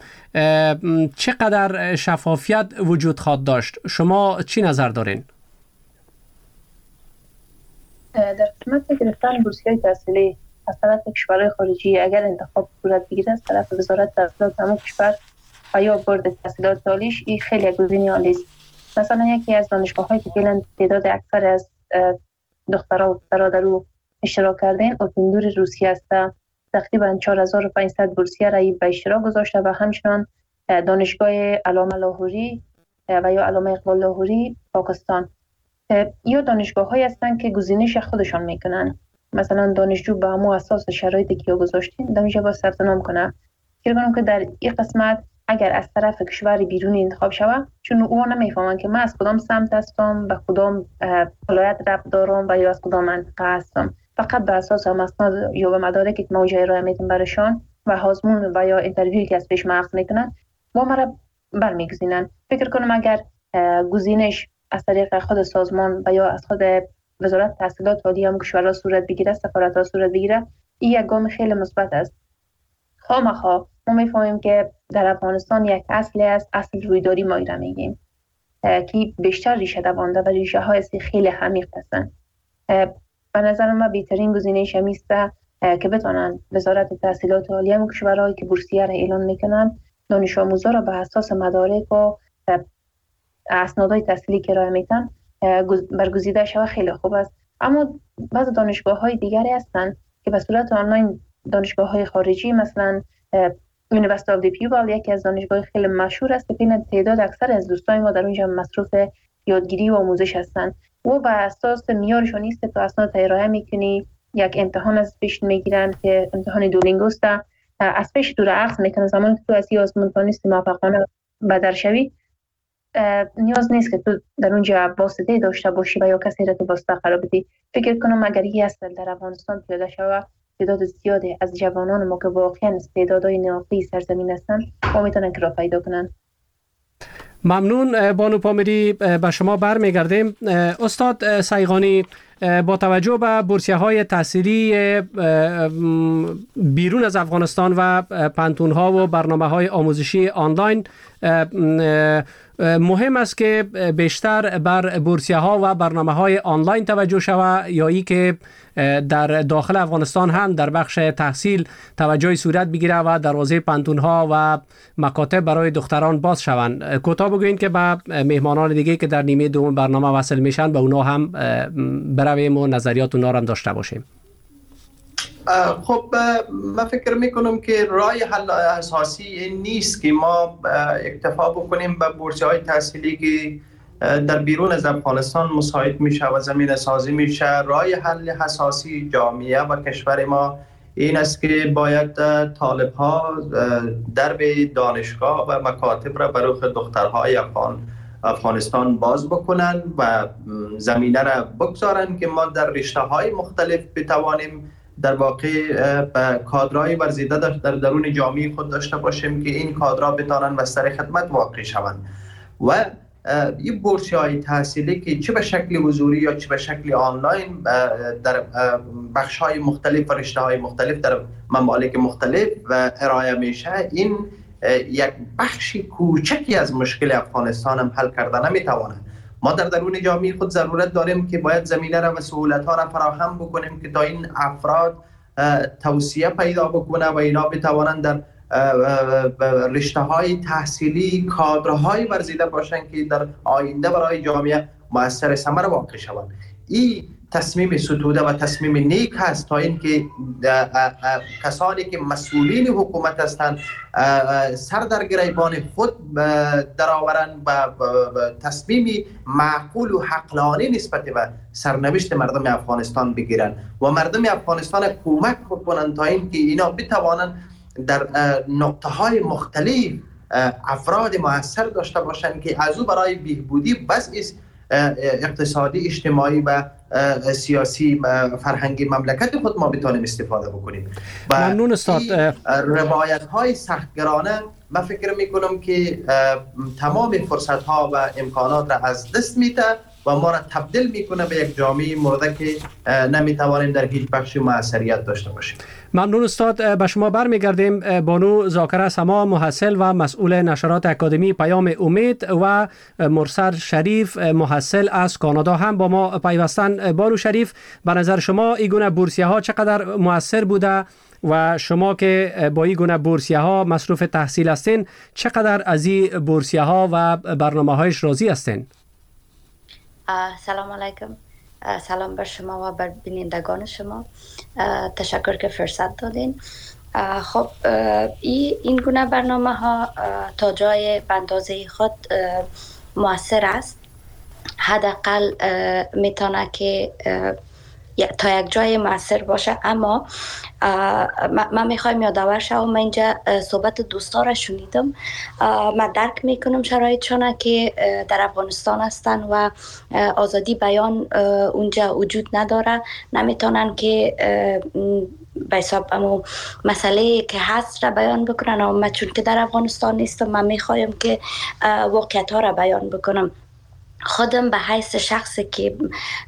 چقدر شفافیت وجود خواهد داشت؟ شما چی نظر دارین؟ در قسمت گرفتن بورسیه های تحصیلی از طرف کشورهای خارجی، اگر انتخاب صورت بگیره از طرف وزارت تحصیلات همون کشور و یا بورد تحصیلات عالیش، این خیلی گزینه عالی است. مثلا یکی از دانشگاه‌هایی که فعلا تعداد اکثر از دخترها و پسرها در او اشتراک کردن، اوپندور روسیه است. تقریبا 4500 بورسیه را به اشتراک گذاشته و همچنان دانشگاه علامه لاهوری و یا علامه اقبال لاهوری پاکستان. یا دانشگاه‌هایی هستند که گزینش خودشان میکنن. مثلا دانشجو به همون اساس شرایطی که گذاشتین دانشجو با ثبت نام کنه. فکر کنم که در این قسمت اگر از طرف کشور بیرونی انتخاب شود، چون او نمیفهمن که من از کدام سمت هستم، به کدام ولایت ربط دارم و یا از کدام منطقه هستم، فقط به اساس اسناد یا به مدارکی که موجه ارائه میدم برشان و آزمون و یا اینترویویی که از پیش ماخذ میکنن با مرا برمیگزینن. فکر کنم اگر گزینش از طریق خود سازمان و یا از خود وزارت تحصیلات عالی هم کشورها صورت بگیره، سفارت‌ها صورت بگیره، این یک گام خیلی مثبت است. خامخا ما میفهمیم که در افغانستان یک اصل است، اصل رویداری ما را میگیم که بیشتر ریشه دوانده و ریشه های خیلی عمیق هستند. به نظر من بهترین گزینه شمیست که بتونن وزارت تحصیلات عالی هم کشورهایی که بورسیه را اعلان میکنن دانش آموزا را به اساس مدارک و اسنادهای تحصیلی که ارائه میتن برگزیده شود، خیلی خوب است. اما بعض دانشگاه‌های دیگری هستند که به صورت آنلاین دانشگاه‌های خارجی مثلا یونیورسیتی آف دی پیوبال یکی از دانشگاه خیلی مشهور است که تعداد اکثر از دوستان ما در اونجا مصروف یادگیری و آموزش هستند و بر اساس معیارشون نیست که تو اسناد ارائه میکنی یک امتحان از پیش میگیرن که امتحان دولینگوست از پیش تو عقد میکنن. زمانی که تو از آزمون‌کنیست موفقانه بدر شوی نیاز نیست که تو در اونجا واسطه داشته باشی و یا کسی را تو واسطه قرار بدی. فکر کنم اگر یک اصل در افغانستان پیاده شود تعداد زیادی از جوانان ما که واقعا استعدادهای ناقصی سرزمین هستند ما میتونن که را پیدا کنن. ممنون بانو پامیری، به شما برمیگردیم. استاد سیغانی، با توجه به بورسیه‌های تحصیلی بیرون از افغانستان و پانتون‌ها و برنامه‌های آموزشی آنلاین مهم است که بیشتر بر بورسیه‌ها و برنامه‌های آنلاین توجه شود یا ای که در داخل افغانستان هم در بخش تحصیل توجه صورت بگیره و دروازه پانتون‌ها و مکاتب برای دختران باز شوند. کوتاه بگوین که با مهمانان دیگه که در نیمه دوم برنامه وصل میشن به اونا هم برویم و نظریات اونا هم داشته باشیم. خب من فکر میکنم که راه حل اساسی این نیست که ما اکتفا بکنیم به بورسیه‌های تحصیلی که در بیرون از افغانستان مساعد میشه و زمینه سازی میشه. راه حل اساسی جامعه و کشور ما این است که باید طالب ها درب دانشگاه و مکاتب را برای دخترهای افغانستان باز بکنن و زمینه را بگذارن که ما در رشته های مختلف بتوانیم در واقع کادرهای ورزیده در درون جامعه خود داشته باشیم که این کادرها بتانن بستر خدمت واقع شوند. و این بورسیه‌های تحصیلی که چه به شکل حضوری یا چه به شکل آنلاین در بخش‌های مختلف و رشته‌های مختلف در ممالک مختلف ارائه میشه، این یک بخشی کوچکی از مشکل افغانستان هم حل کرده نمیتواند. ما در درون جامعه خود ضرورت داریم که باید زمینه را و سهولت‌ها را فراهم بکنیم که تا این افراد توسعه پیدا بکنه و اینا بتوانند در رشته‌های تحصیلی کادرهای ورزیده باشند که در آینده برای جامعه مؤثر ثمر واقع شوند. این تصمیم ستوده و تصمیم نیک هست تا اینکه کسانی که مسئولین حکومت هستند سر در گریبان خود درآورند و تصمیم معقول و عقلانی نسبت به سرنوشت مردم افغانستان بگیرند و مردم افغانستان کمک بکنند تا اینکه اینا بتوانند در نقطه های مختلف افراد مؤثر داشته باشند که از او برای بهبودی وضع اقتصادی، اجتماعی و سیاسی فرهنگی مملکت خود ما بتوانیم استفاده بکنیم. ممنون استاد. روایت های سختگرانه من فکر میکنم که تمام فرصت ها و امکانات را از دست میده و ما را تبدیل میکنه به یک جامعه مرده که نمیتوانیم در هیچ بخشی موثریت داشته باشیم. ممنون استاد. به شما برمیگردیم. بانو زاکره سما، محصل و مسئول نشرات اکادمی پیام امید و مرسل شریف، محصل از کانادا هم با ما پیوستن. بانو شریف، به نظر شما این گونه بورسیه ها چقدر مؤثر بوده و شما که با این گونه بورسیه ها مصروف تحصیل هستین چقدر از این بورسیه ها و برنامه هایش راضی هستین؟ سلام علیکم. سلام بر شما و بر بینندگان شما. تشکر که فرصت دادین. خب این گونه برنامه ها تا جای به اندازه خود مؤثر است. حداقل میتونه که تا یک جای مؤثر باشه، اما من میخوایم یادآور شوم. من اینجا صحبت دوستا را شنیدم. من درک میکنم شرایطشان که در افغانستان هستن و آزادی بیان اونجا وجود نداره، نمیتونن که به حساب مسئله که هست را بیان بکنن. اما چون که در افغانستان نیستم، من میخوایم که واقعیت ها را بیان بکنم. خودم به حیث شخصی که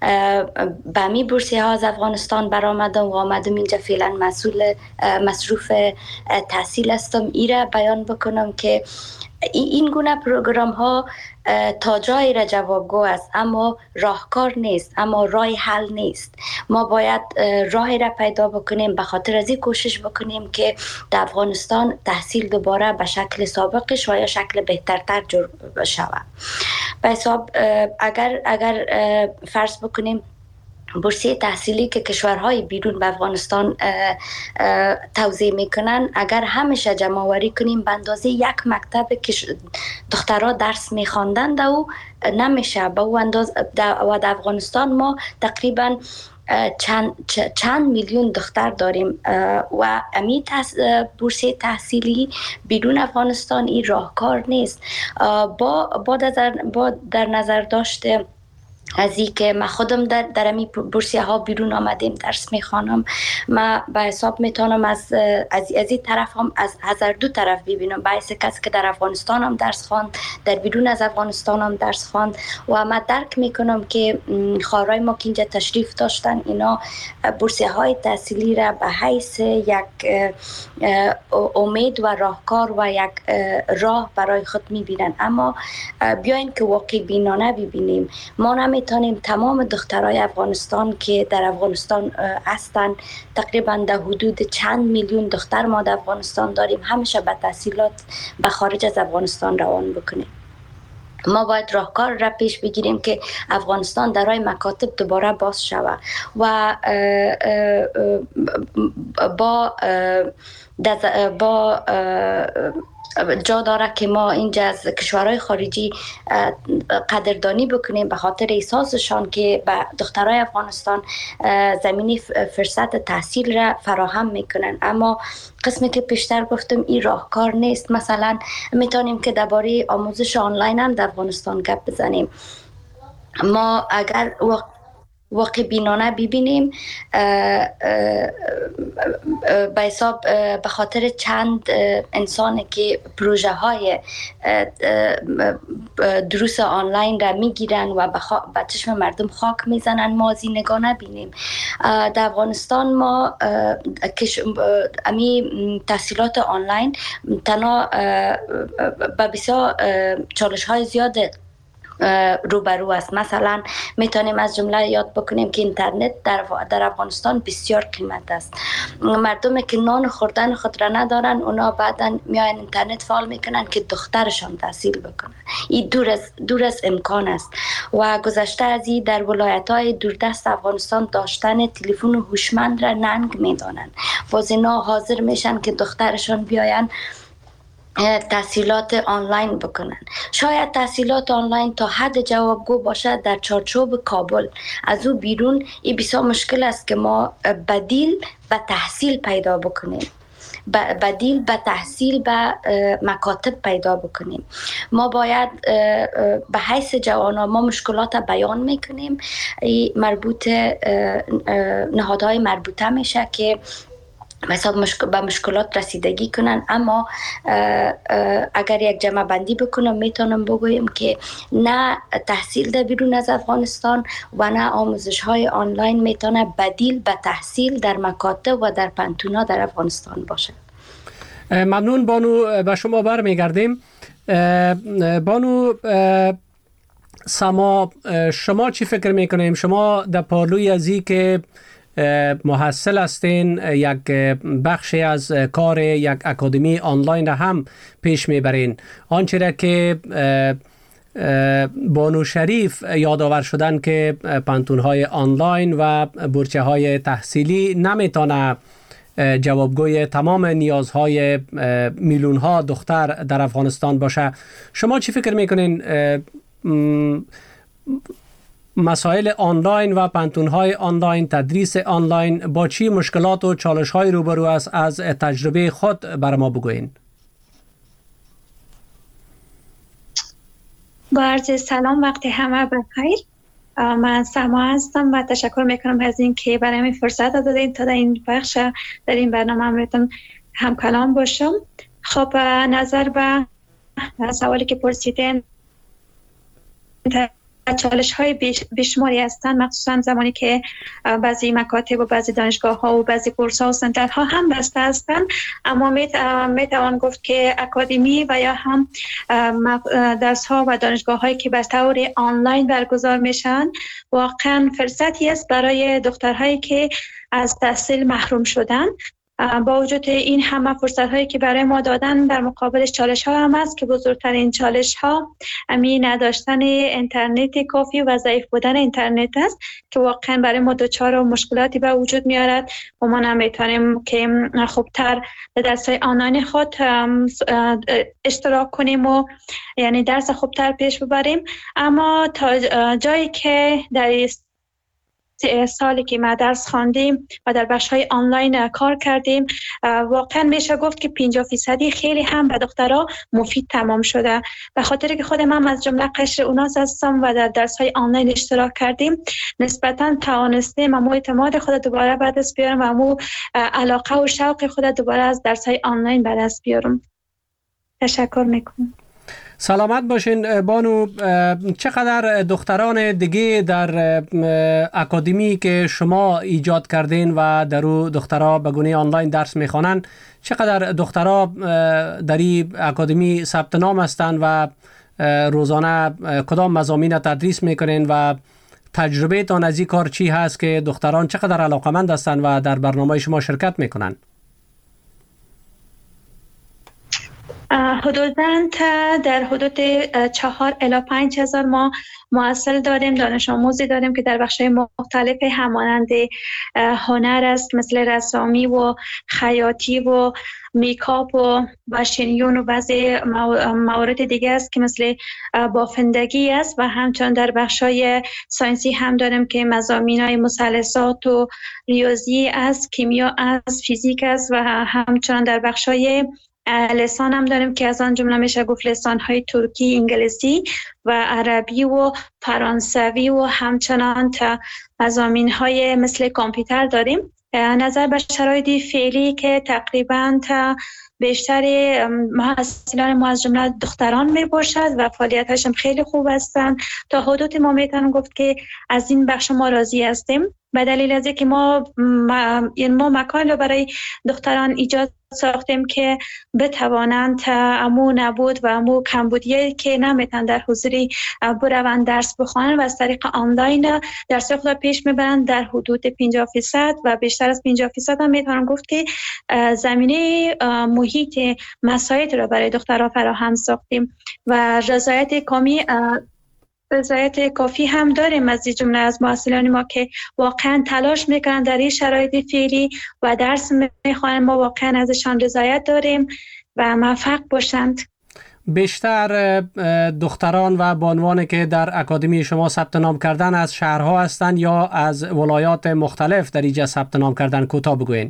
به می بورسیه ها از افغانستان برآمدم و آمدم اینجا فعلا مصروف تحصیل هستم، ایره بیان بکنم که این گونه پروگرام ها تا جایی را جوابگو است، اما راهکار نیست، اما راه حل نیست. ما باید راهی را پیدا بکنیم، به خاطر از این کوشش بکنیم که در افغانستان تحصیل دوباره به شکل سابقش و یا شکل بهترتر جور شود. به حساب اگر فرض بکنیم بورسیه تحصیلی که کشورهای بیرون به افغانستان توزیع میکنن اگر همیشه جمع آوری کنیم به اندازه یک مکتب که دخترها درس میخواندند او نمیشه. به او اندازه در افغانستان ما تقریبا چند میلیون دختر داریم و امی بورسیه تحصیلی بیرون افغانستان این راهکار نیست. با در نظر داشته از این که من خودم در امی بورسیه ها بیرون آمدیم درس میخوانم، من به حساب میتونم از این طرف هم از دو طرف ببینم. باعث کسی که در افغانستان هم درس خواند، در بیرون از افغانستان هم درس خواند و من درک میکنم که خواهرای ما که اینجا تشریف داشتن اینا بورسیه های تحصیلی را به حیث یک امید و راهکار و یک راه برای خود میبینن. اما بیاین که واقع بینانه ببینیم، ما نمیتونیم تمام دخترای افغانستان که در افغانستان هستند، تقریبا در حدود چند میلیون دختر ما در افغانستان داریم، همیشه به تحصیلات به خارج از افغانستان روان بکنیم. ما باید راهکار را پیش بگیریم که افغانستان در راه مکاتب دوباره باز شود و با جا داره که ما اینجا از کشورهای خارجی قدردانی بکنیم به خاطر احساسشان که به دخترای افغانستان زمینی فرصت تحصیل را فراهم میکنن. اما قسمی که پیشتر گفتم این راهکار نیست. مثلا میتونیم که درباره آموزش آنلاین هم در افغانستان گپ بزنیم. ما اگر واقع بینانه ببینیم به حساب به خاطر چند انسانی که پروژه های دروس آنلاین را میگیرن و به چشم مردم خاک میزنن، ما از این نگاه نبینیم. در افغانستان ما امی تحصیلات آنلاین تنها به بسیار چالش های زیاد روبرو است. مثلا میتونیم از جمله یاد بکنیم که اینترنت در افغانستان بسیار قیمت است. مردمی که نان خوردن خود را ندارن اونا بعدا میاین اینترنت فعال میکنن که دخترشان تحصیل بکنن. این دور از امکان است و گذشته از این در ولایت‌های دوردست افغانستان داشتن تلفن هوشمند را ننگ میدانن و اینا حاضر میشن که دخترشان بیاین تحصیلات آنلاین بکنن. شاید تحصیلات آنلاین تا حد جوابگو باشد در چارچوب کابل، از او بیرون این بسیار مشکل است که ما بدیل به تحصیل پیدا بکنیم، بدیل به تحصیل به مکاتب پیدا بکنیم. ما باید به حیث جوانان ما مشکلات بیان میکنیم، مربوط نهادهای مربوطه میشه که به مشکلات رسیدگی کنن. اما اگر یک جمع بندی بکنم میتونم بگویم که نه تحصیل در بیرون از افغانستان و نه آموزش های آنلاین میتونه بدیل به تحصیل در مکاتب و در پانتونا در افغانستان باشه. ممنون بانو، به شما برمیگردیم. بانو سما، شما چی فکر میکنیم؟ شما در پالوی ازی که محصل هستین، یک بخشی از کار یک اکادمی آنلاین را هم پیش میبرین. آنچه را که بانو شریف یادآور شدن که پانتون‌های آنلاین و بورچه های تحصیلی نمیتونه جوابگوی تمام نیازهای میلیون ها دختر در افغانستان باشه. شما چی فکر میکنین مسائل آنلاین و پانتون‌های آنلاین، تدریس آنلاین با چی مشکلات و چالش‌های روبرو است؟ از تجربه خود بر ما بگوین. با عرض سلام، وقت همه بخیر. من سما هستم و تشکر میکنم از این که برای من فرصت دادین تا در این بخش در این برنامه همراهتون هم کلام باشم. خب نظر به سوالی که پرسیدین، چالش های بیشماری هستند، مخصوصا زمانی که بعضی مکاتب و بعضی دانشگاه ها و بعضی کورس ها و سنتر ها هم بسته هستند. اما می توان گفت که اکادمی و یا هم درس ها و دانشگاه هایی که به طور آنلاین برگزار میشن واقعا فرصتی است برای دخترهایی که از تحصیل محروم شدن با وجود این همه فرصت هایی که برای ما دادن، در مقابلش چالش ها هم هست که بزرگترین چالش ها همین نداشتن اینترنت کافی و ضعیف بودن اینترنت است که واقعا برای ما دچار مشکلاتی به وجود میارد و ما نمیتونیم که خوبتر در درس‌های آنلاین خود اشتراک کنیم و یعنی درس خوبتر پیش ببریم. اما تا جایی که در سالی که ما درس خواندیم و در بخش‌های آنلاین کار کردیم، واقعا میشه گفت که 50% خیلی هم به دخترها مفید تمام شده. به خاطر که خود من از جمله قشر اوناس هستم و در درس‌های آنلاین اشتراک کردیم، نسبتاً توانستیم امو اعتماد خود دوباره به دست بیارم و امو علاقه و شوق خود دوباره از درس‌های آنلاین به دست بیارم. تشکر میکنم. سلامت باشین بانو. چقدر دختران دیگه در اکادمی که شما ایجاد کردین و در او دخترها به گونه آنلاین درس میخوانن، چقدر دخترها در این اکادمی ثبت نام هستند و روزانه کدام مضامین تدریس میکنین و تجربه تان از این کار چی هست که دختران چقدر علاقمند هستند و در برنامه شما شرکت میکنن؟ حدوداً در حدود 4 الی 5 هزار ما معسل داریم، دانش آموزی داریم که در بخش‌های مختلف همانند هنر است، مثل رسامی و خیاطی و میکاپ و باشینیون و بعضی موارد دیگه است که مثل بافندگی است و همچنان در بخش‌های ساینسی هم داریم که مضامین‌های مثلثات و ریاضی است، کیمیا است، فیزیک است و همچنان در بخش‌های لسان هم داریم که از آن جمله میشه گفت لسان‌های ترکی، انگلیسی و عربی و فرانسوی و همچنان مضامین‌های مثل کامپیوتر داریم. نظر به شرایط فعلی که تقریباً بیشتر محصلان ما از جمله دختران می باشد و فعالیتش هم خیلی خوب هستند. تا حدود ما میتونم گفت که از این بخش ما راضی هستیم، به دلیل از اینکه ما مکان رو برای دختران ایجاد ساختیم که بتوانند امو نبود و امو کمبودی که نمیتونن در حضوری بروند درس بخوانند و از طریق آنلاین درس خود پیش میبرند در حدود 50% و بیشتر از 50% هم میتونم گفت که زمینه محیط مساعد رو برای دخترها فراهم ساختیم و رضایت کافی هم داریم از جمله از محصلان ما که واقعا تلاش میکنن در این شرایط فعلی و درس میخوانند. ما واقعا ازشان رضایت داریم و موفق باشند. بیشتر دختران و بانوانی که در اکادمی شما ثبت نام کردن از شهرها هستند یا از ولایات مختلف در اینجا ثبت نام کردن؟ کوتاه بگوین.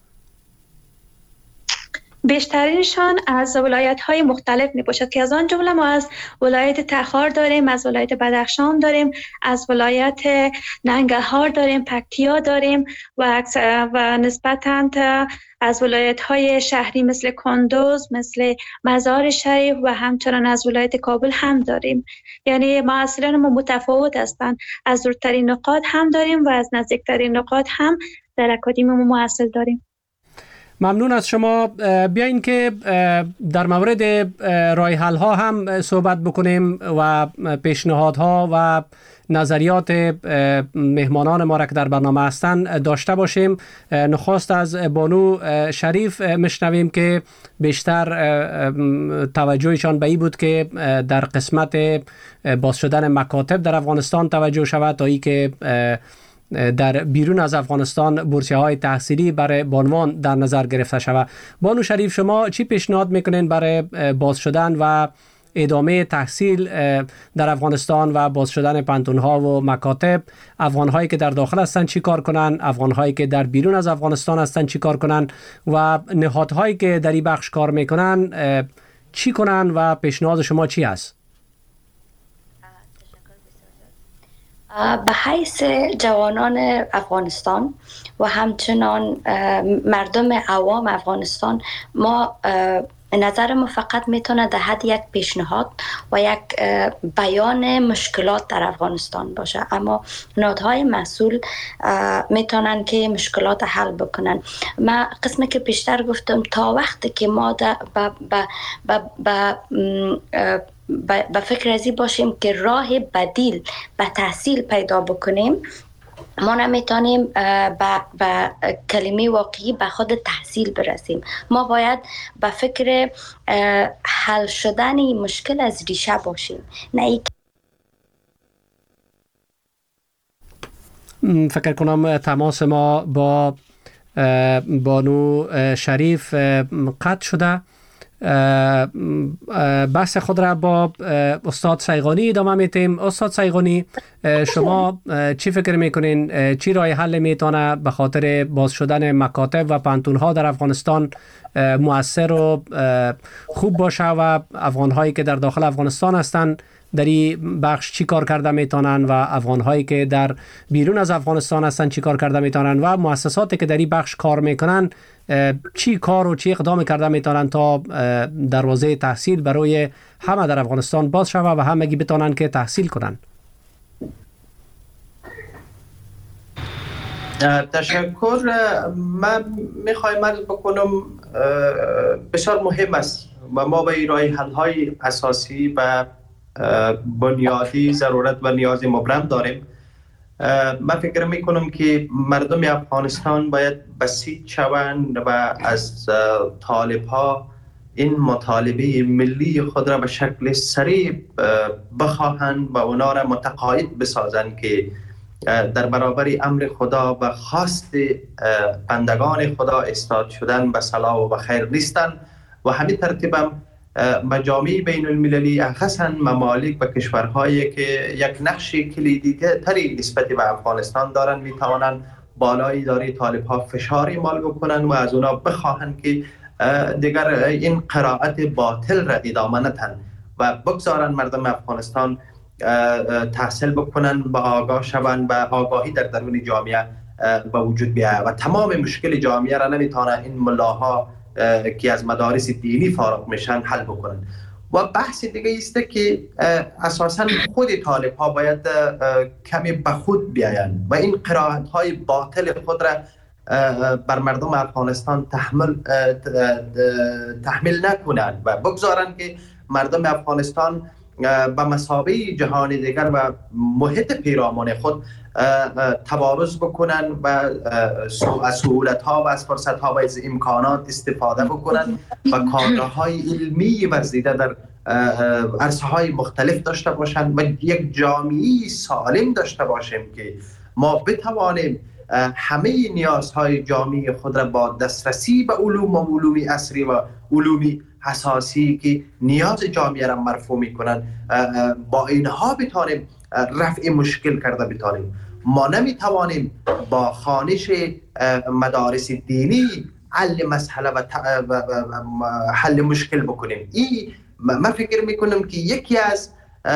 بیشترینشان از ولایت‌های مختلف میباشد که از آن جمله ما از ولایت تخار داریم، از ولایت بدخشان داریم، از ولایت ننگرهار داریم، پکتیا داریم و نسبتاً از ولایت‌های شهری مثل کندوز، مثل مزار شریف و همچنان از ولایت کابل هم داریم. یعنی محصلان ما متفاوت هستند، از دورترین نقاط هم داریم و از نزدیکترین نقاط هم در اکادمی ما محصل داریم. ممنون از شما. بیاین که در مورد راه حل ها هم صحبت بکنیم و پیشنهادها و نظریات مهمانان ما را که در برنامه هستند داشته باشیم. نخست از بانو شریف میشنویم که بیشتر توجهشان به این بود که در قسمت باز شدن مکاتب در افغانستان توجه شود تا ای که در بیرون از افغانستان بورسیه‌های تحصیلی برای بانوان در نظر گرفته شود. بانو شریف، شما چی پیشنهاد میکنین برای باز شدن و ادامه تحصیل در افغانستان و باز شدن پانتون‌ها و مکاتب؟ افغان‌هایی که در داخل هستند چی کار کنن؟ افغان‌هایی که در بیرون از افغانستان هستند چی کار کنن؟ و نهادهایی که در این بخش کار میکنن چی کنن و پیشنهاد شما چی است؟ به حیث جوانان افغانستان و همچنان مردم عوام افغانستان، ما نظر ما فقط میتونه در حد یک پیشنهاد و یک بیان مشکلات در افغانستان باشه، اما نهادهای مسئول میتونن که مشکلات حل بکنن. من قسمی که بیشتر گفتم، تا وقتی که ما به فکر ازی باشیم که راه بدیل به تحصیل پیدا بکنیم، ما نمیتونیم به کلمه واقعی به خود تحصیل برسیم. ما باید به فکر حل شدن این مشکل از ریشه باشیم، نه فکر کنم تماس ما با بانو شریف قطع شده. بحث خود را با استاد سیغانی ادامه میتیم. استاد سیغانی، شما چی فکر میکنین چی راه حل میتونه به خاطر باز شدن مکاتب و پانتون ها در افغانستان مؤثر و خوب باشه و افغان هایی که در داخل افغانستان هستند در این بخش چی کار کرده میتونن و افغان هایی که در بیرون از افغانستان هستن چی کار کرده میتونن و مؤسساتی که در این بخش کار میکنن چی کار و چی اقدام کرده میتونن تا دروازه تحصیل برای همه در افغانستان باز شود و همگی بتونن که تحصیل کنن؟ تشکر. من میخوایم عرض بکنم بسیار مهم است و ما به راه حل های اساسی و بنیادی ضرورت و نیاز مبرم داریم. من فکر میکنم که مردم افغانستان باید بسیط شوند و از طالب ها این مطالبه ملی خود را به شکل سریع بخواهند و اونا را متقاعد بسازند که در برابر امر خدا و خواست بندگان خدا استاد شدن به صلاح و به خیر نیستند و همین ترتیب هم مجامع بین المللی خاصاً ممالک و کشورهایی که یک نقش کلیدی تری نسبت به افغانستان دارند میتوانند بالای اداره طالب ها فشار اعمال بکنند و از اونا بخواهند که دیگر این قرائت باطل را ادامه ندهند و بگذارند مردم افغانستان تحصیل بکنن و آگاه شوند و آگاهی در درون جامعه به وجود بیاید و تمام مشکل جامعه را نمیتونه این ملاها که از مدارس دینی فارغ میشن حل بکنن. و بحث دیگه است که اساسا خود طالب ها باید کمی به خود بیایند و این قرائت های باطل خود را بر مردم افغانستان تحمیل نکنند و بگذارند که مردم افغانستان به مثابه جهان دیگر و محیط پیرامون خود تبارز بکنن و از سهولت ها و از فرصت ها و از امکانات استفاده بکنن و کارهای علمی ورزیده در عرصه های مختلف داشته باشند و یک جامعه سالم داشته باشیم که ما بتوانیم همه نیازهای جامعه خود را با دسترسی به علوم و علوم عصری و علوم اساسی که نیاز جامعه را مرفوع میکنن با اینها بتوانیم رفع مشکل کرده بتوانیم. ما نمیتوانیم با خوانش مدارس دینی حل مسئله و حل مشکل بکنیم. این من فکر میکنم که یکی از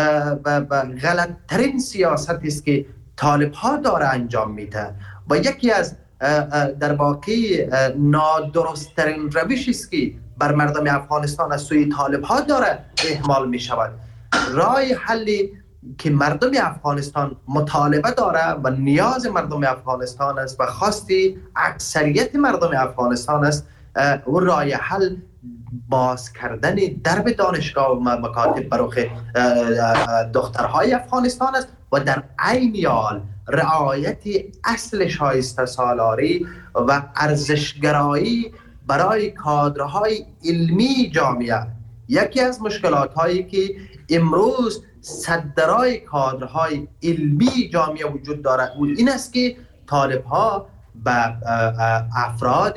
غلط ترین سیاست است که طالب ها داره انجام میده و یکی از در واقع نادرست ترین روشی است که بر مردم افغانستان از سوی طالب ها داره اهمال می شود. راه حلی که مردم افغانستان مطالبه داره و نیاز مردم افغانستان است و خواستی اکثریت مردم افغانستان است و راه حل باز کردن درب دانشگاه و مکاتب برای دخترهای افغانستان است و در عین حال رعایت اصل شایسته سالاری و ارزشگرایی برای کادرهای علمی جامعه. یکی از مشکلات هایی که امروز صدرای کادرهای علمی جامعه وجود دارد و این است که طالب ها به افراد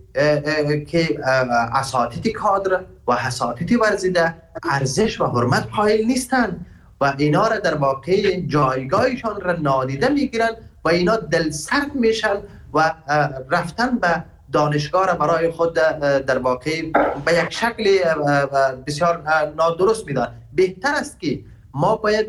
که اساتید کادر و اساتید ورزیده ارزش و حرمت قائل نیستند و اینا را در واقع جایگاهشان را نادیده میگیرند و اینا دلسرد میشن و رفتن به دانشگاه را برای خود در واقع به یک شکل بسیار نادرست میدن. بهتر است که ما باید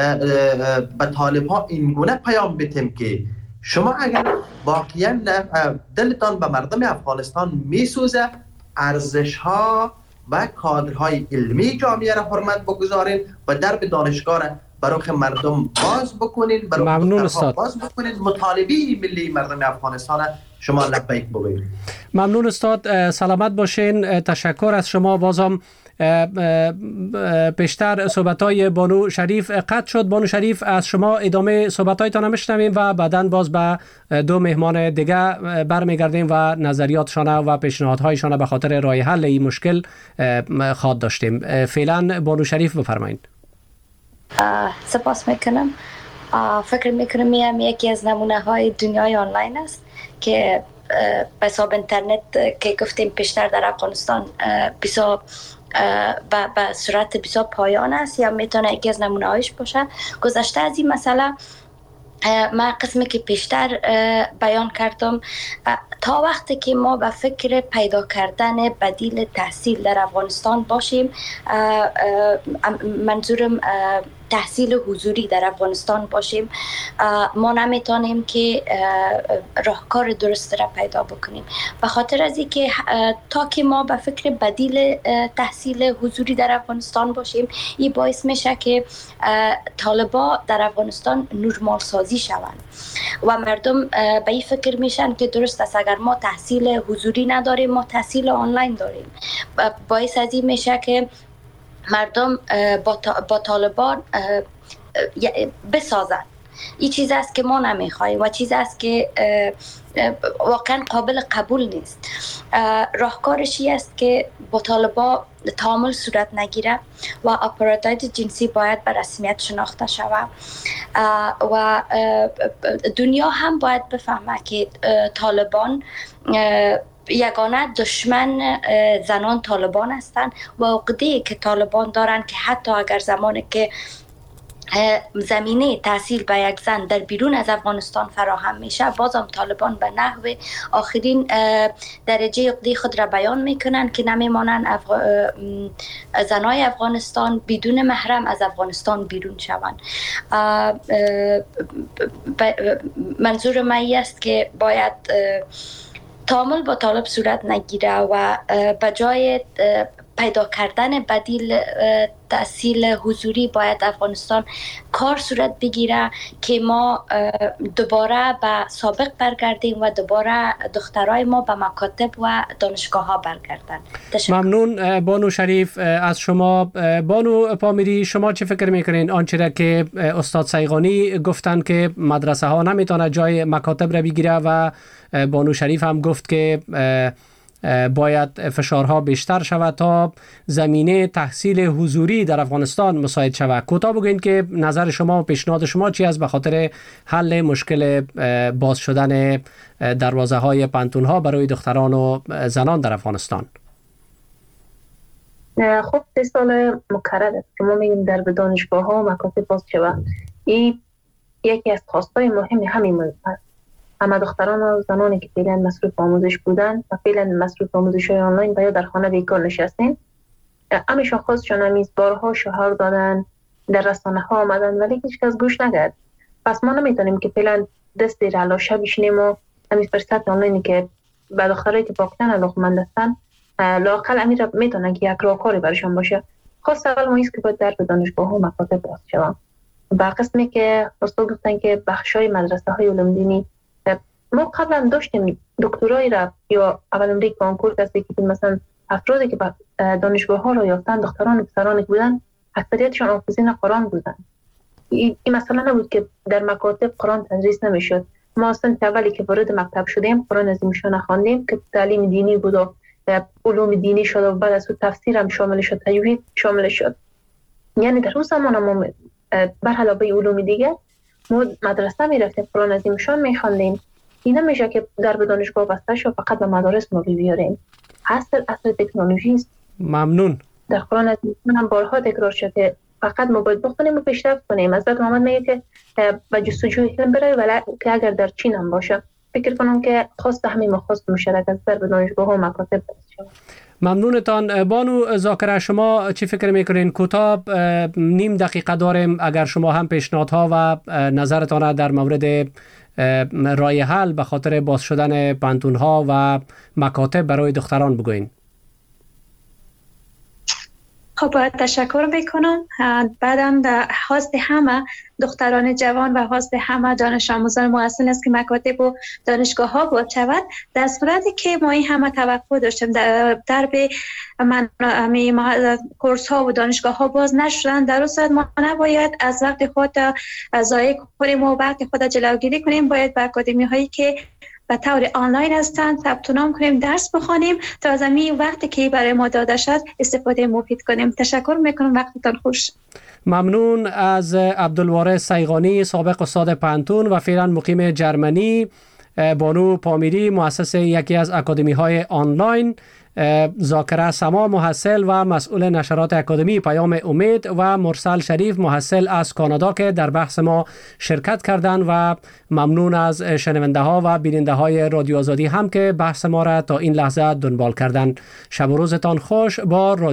به طالب ها این گونه پیام بدیم که شما اگر واقعا دلتان به مردم افغانستان میسوزه ارزش ها و کادرهای علمی جامعه را حرمت بگذارین و درب دانشگاه را برای مردم باز بکنید، برای دخترها باز بکنید. مطالبه ملی مردم افغانستان شما لبیک بگویید. ممنون استاد، سلامت باشین. تشکر از شما. بازم پیشتر صحبت‌های بانو شریف قطع شد. بانو شریف، از شما ادامه صحبت‌هایتان میشنویم و بعداً باز به دو مهمان دیگه برمیگردیم و نظریاتشان و پیشنهادهایشان به خاطر راه حل این مشکل خواهد داشتیم. فعلا بانو شریف بفرمایید. سپاس میکنم. فکر میکنم یکی از نمونه های دنیای آنلاین است که به حساب اینترنت که گفتیم پیشتر در افغانستان بسیار به صورت بسیار پایان است یا میتونه یکی از نمونه هایش باشه. گذشته از این مسئله من قسمی که پیشتر بیان کردم، تا وقتی که ما به فکر پیدا کردن بدیل تحصیل در افغانستان باشیم، منظورم تحصیل حضوری در افغانستان باشیم، ما نمیتونیم که راهکار درست را پیدا بکنیم. به خاطر از اینکه تا که ما به فکر بدیل تحصیل حضوری در افغانستان باشیم، این باعث میشه که طالبا در افغانستان نورمال سازی شوند و مردم به این فکر میشن که درست است اگر ما تحصیل حضوری نداریم ما تحصیل آنلاین داریم. باعث از این میشه که مردم با طالبان بسازن. این چیز است که ما نمیخوایم و چیز است که واقعا قابل قبول نیست. راهکارش است که با طالبان تعامل صورت نگیره و آپارتاید جنسی باید به رسمیت شناخته شود و دنیا هم باید بفهمه که طالبان یگانه دشمن زنان طالبان هستند و عقده‌ای که طالبان دارن که حتی اگر زمانی که زمینه تحصیل به یک زن در بیرون از افغانستان فراهم میشه، بازم طالبان به نحو آخرین درجه عقده خود را بیان میکنن که نمیمانن زنای افغانستان بدون محرم از افغانستان بیرون شوند. منظور من است که باید تعامل با طالب صورت نگیره و به جای پیدا کردن بدیل تحصیل حضوری باید افغانستان کار صورت بگیره که ما دوباره به سابق برگردیم و دوباره دخترای ما به مکاتب و دانشگاه ها برگردن. ممنون بانو شریف از شما. بانو پامیری، شما چه فکر میکنین آنچه را که استاد سیغانی گفتن که مدرسه ها نمیتونه جای مکاتب را بگیره و بانو شریف هم گفت که باید فشارها بیشتر شود تا زمینه تحصیل حضوری در افغانستان مساعد شود. کوتاه بگوین که نظر شما و پیشنهاد شما چی است به خاطر حل مشکل باز شدن دروازه های پانتون ها برای دختران و زنان در افغانستان؟ خب 3 سال مکرر است که ما میگیم در دانشگاه ها و مکاتب باز شود. این یکی از خواستای مهم همین موضوع است. همه دختران و زنانی که فعلا مصروف آموزش بودن و فعلا مصروف آموزش های آنلاین و یا در خانه بیکار نشستین، همیشه خواستشان همیز بارها شعار دادن، در رسانه ها آمدن ولی هیچ کس گوش نکرد. پس ما نمیتونیم که فعلا دست رلاشه بشینیم و همیز فرصت آنلاینی که به دخترایی که واقعا علاقمند هستن لااقل امیر میتونن که یک راهکاری برشان باشه. خواست اول ما است که باید در دانشگاه ها و مکاتب باز شود. با قسمی که استاد گفتن که بخشای مدرسه های علوم دینی، ما قبلا داشتیم دکترای را یا اولین ریک کانکور کسی که مثلا افرادی که دانشگاه ها را یافتن دختران و پسران بودن اکثریتشان حافظین قرآن بودن. این مسئله نبود که در مکاتب قرآن تدریس نمیشد. ما اصلا اولی که وارد مکتب شدیم قرآن از ایشان خواندیم که تعلیم دینی بود و علوم دینی شد و بعد از اون تفسیر هم شامل شد، تجوید شامل شد. یعنی در اون زمان ما بر علاوه علوم دیگه ما مدرسه میرفتیم قرآن از ایشان میخواندیم. این نمیشه که در دانشگاه بسته شد فقط به مدارس ما بیاریم. عصر تکنولوژی است. ممنون. در قرآن از ایشان هم بارها تکرار شد که فقط ما باید بخونیم و پیشرفت کنیم. حضرت محمد میگه که به جستجوی علم برای ولی که اگر در چین هم باشه. فکر کنم که خواست همین مخواست مشارکت در دانشگاه ها و مکاتب باشه. ممنونتان. بانو ذاکره، شما چی فکر میکنین؟ کوتاه نیم دقیقه داریم، اگر شما هم پیشنهادها و نظرتان در مورد راه حل به خاطر باز شدن پانتون ها و مکاتب برای دختران بگوین. خب تشکر میکنم. بعدم خواست همه دختران جوان و خواست همه دانش آموزان محصل است که مکاتب و دانشگاه ها باز شود. در صورتی که ما این همه توقع داشتیم در به کورس ها و دانشگاه ها باز نشدن، در اون صورت ما نباید از وقت خود ضایع کنیم و وقت خود جلوگیری کنیم. باید به اکادمی هایی که به طور آنلاین هستند ثبت نام کنیم، درس بخوانیم تا از این وقتی که برای ما داده شد استفاده مفید کنیم. تشکر میکنم، وقتتان خوش. ممنون از عبدالوارث سیغانی، سابق استاد پانتون و فعلا مقیم جرمنی. بانو پامیری، مؤسس یکی از اکادمی های آنلاین. ذاکره سما، محصل و مسئول نشرات اکادمی پیام امید و مرسل شریف، محصل از کانادا که در بحث ما شرکت کردند و ممنون از شنونده ها و بیننده های رادیو آزادی هم که بحث ما را تا این لحظه دنبال کردند. شب و روزتان خوش با رادیو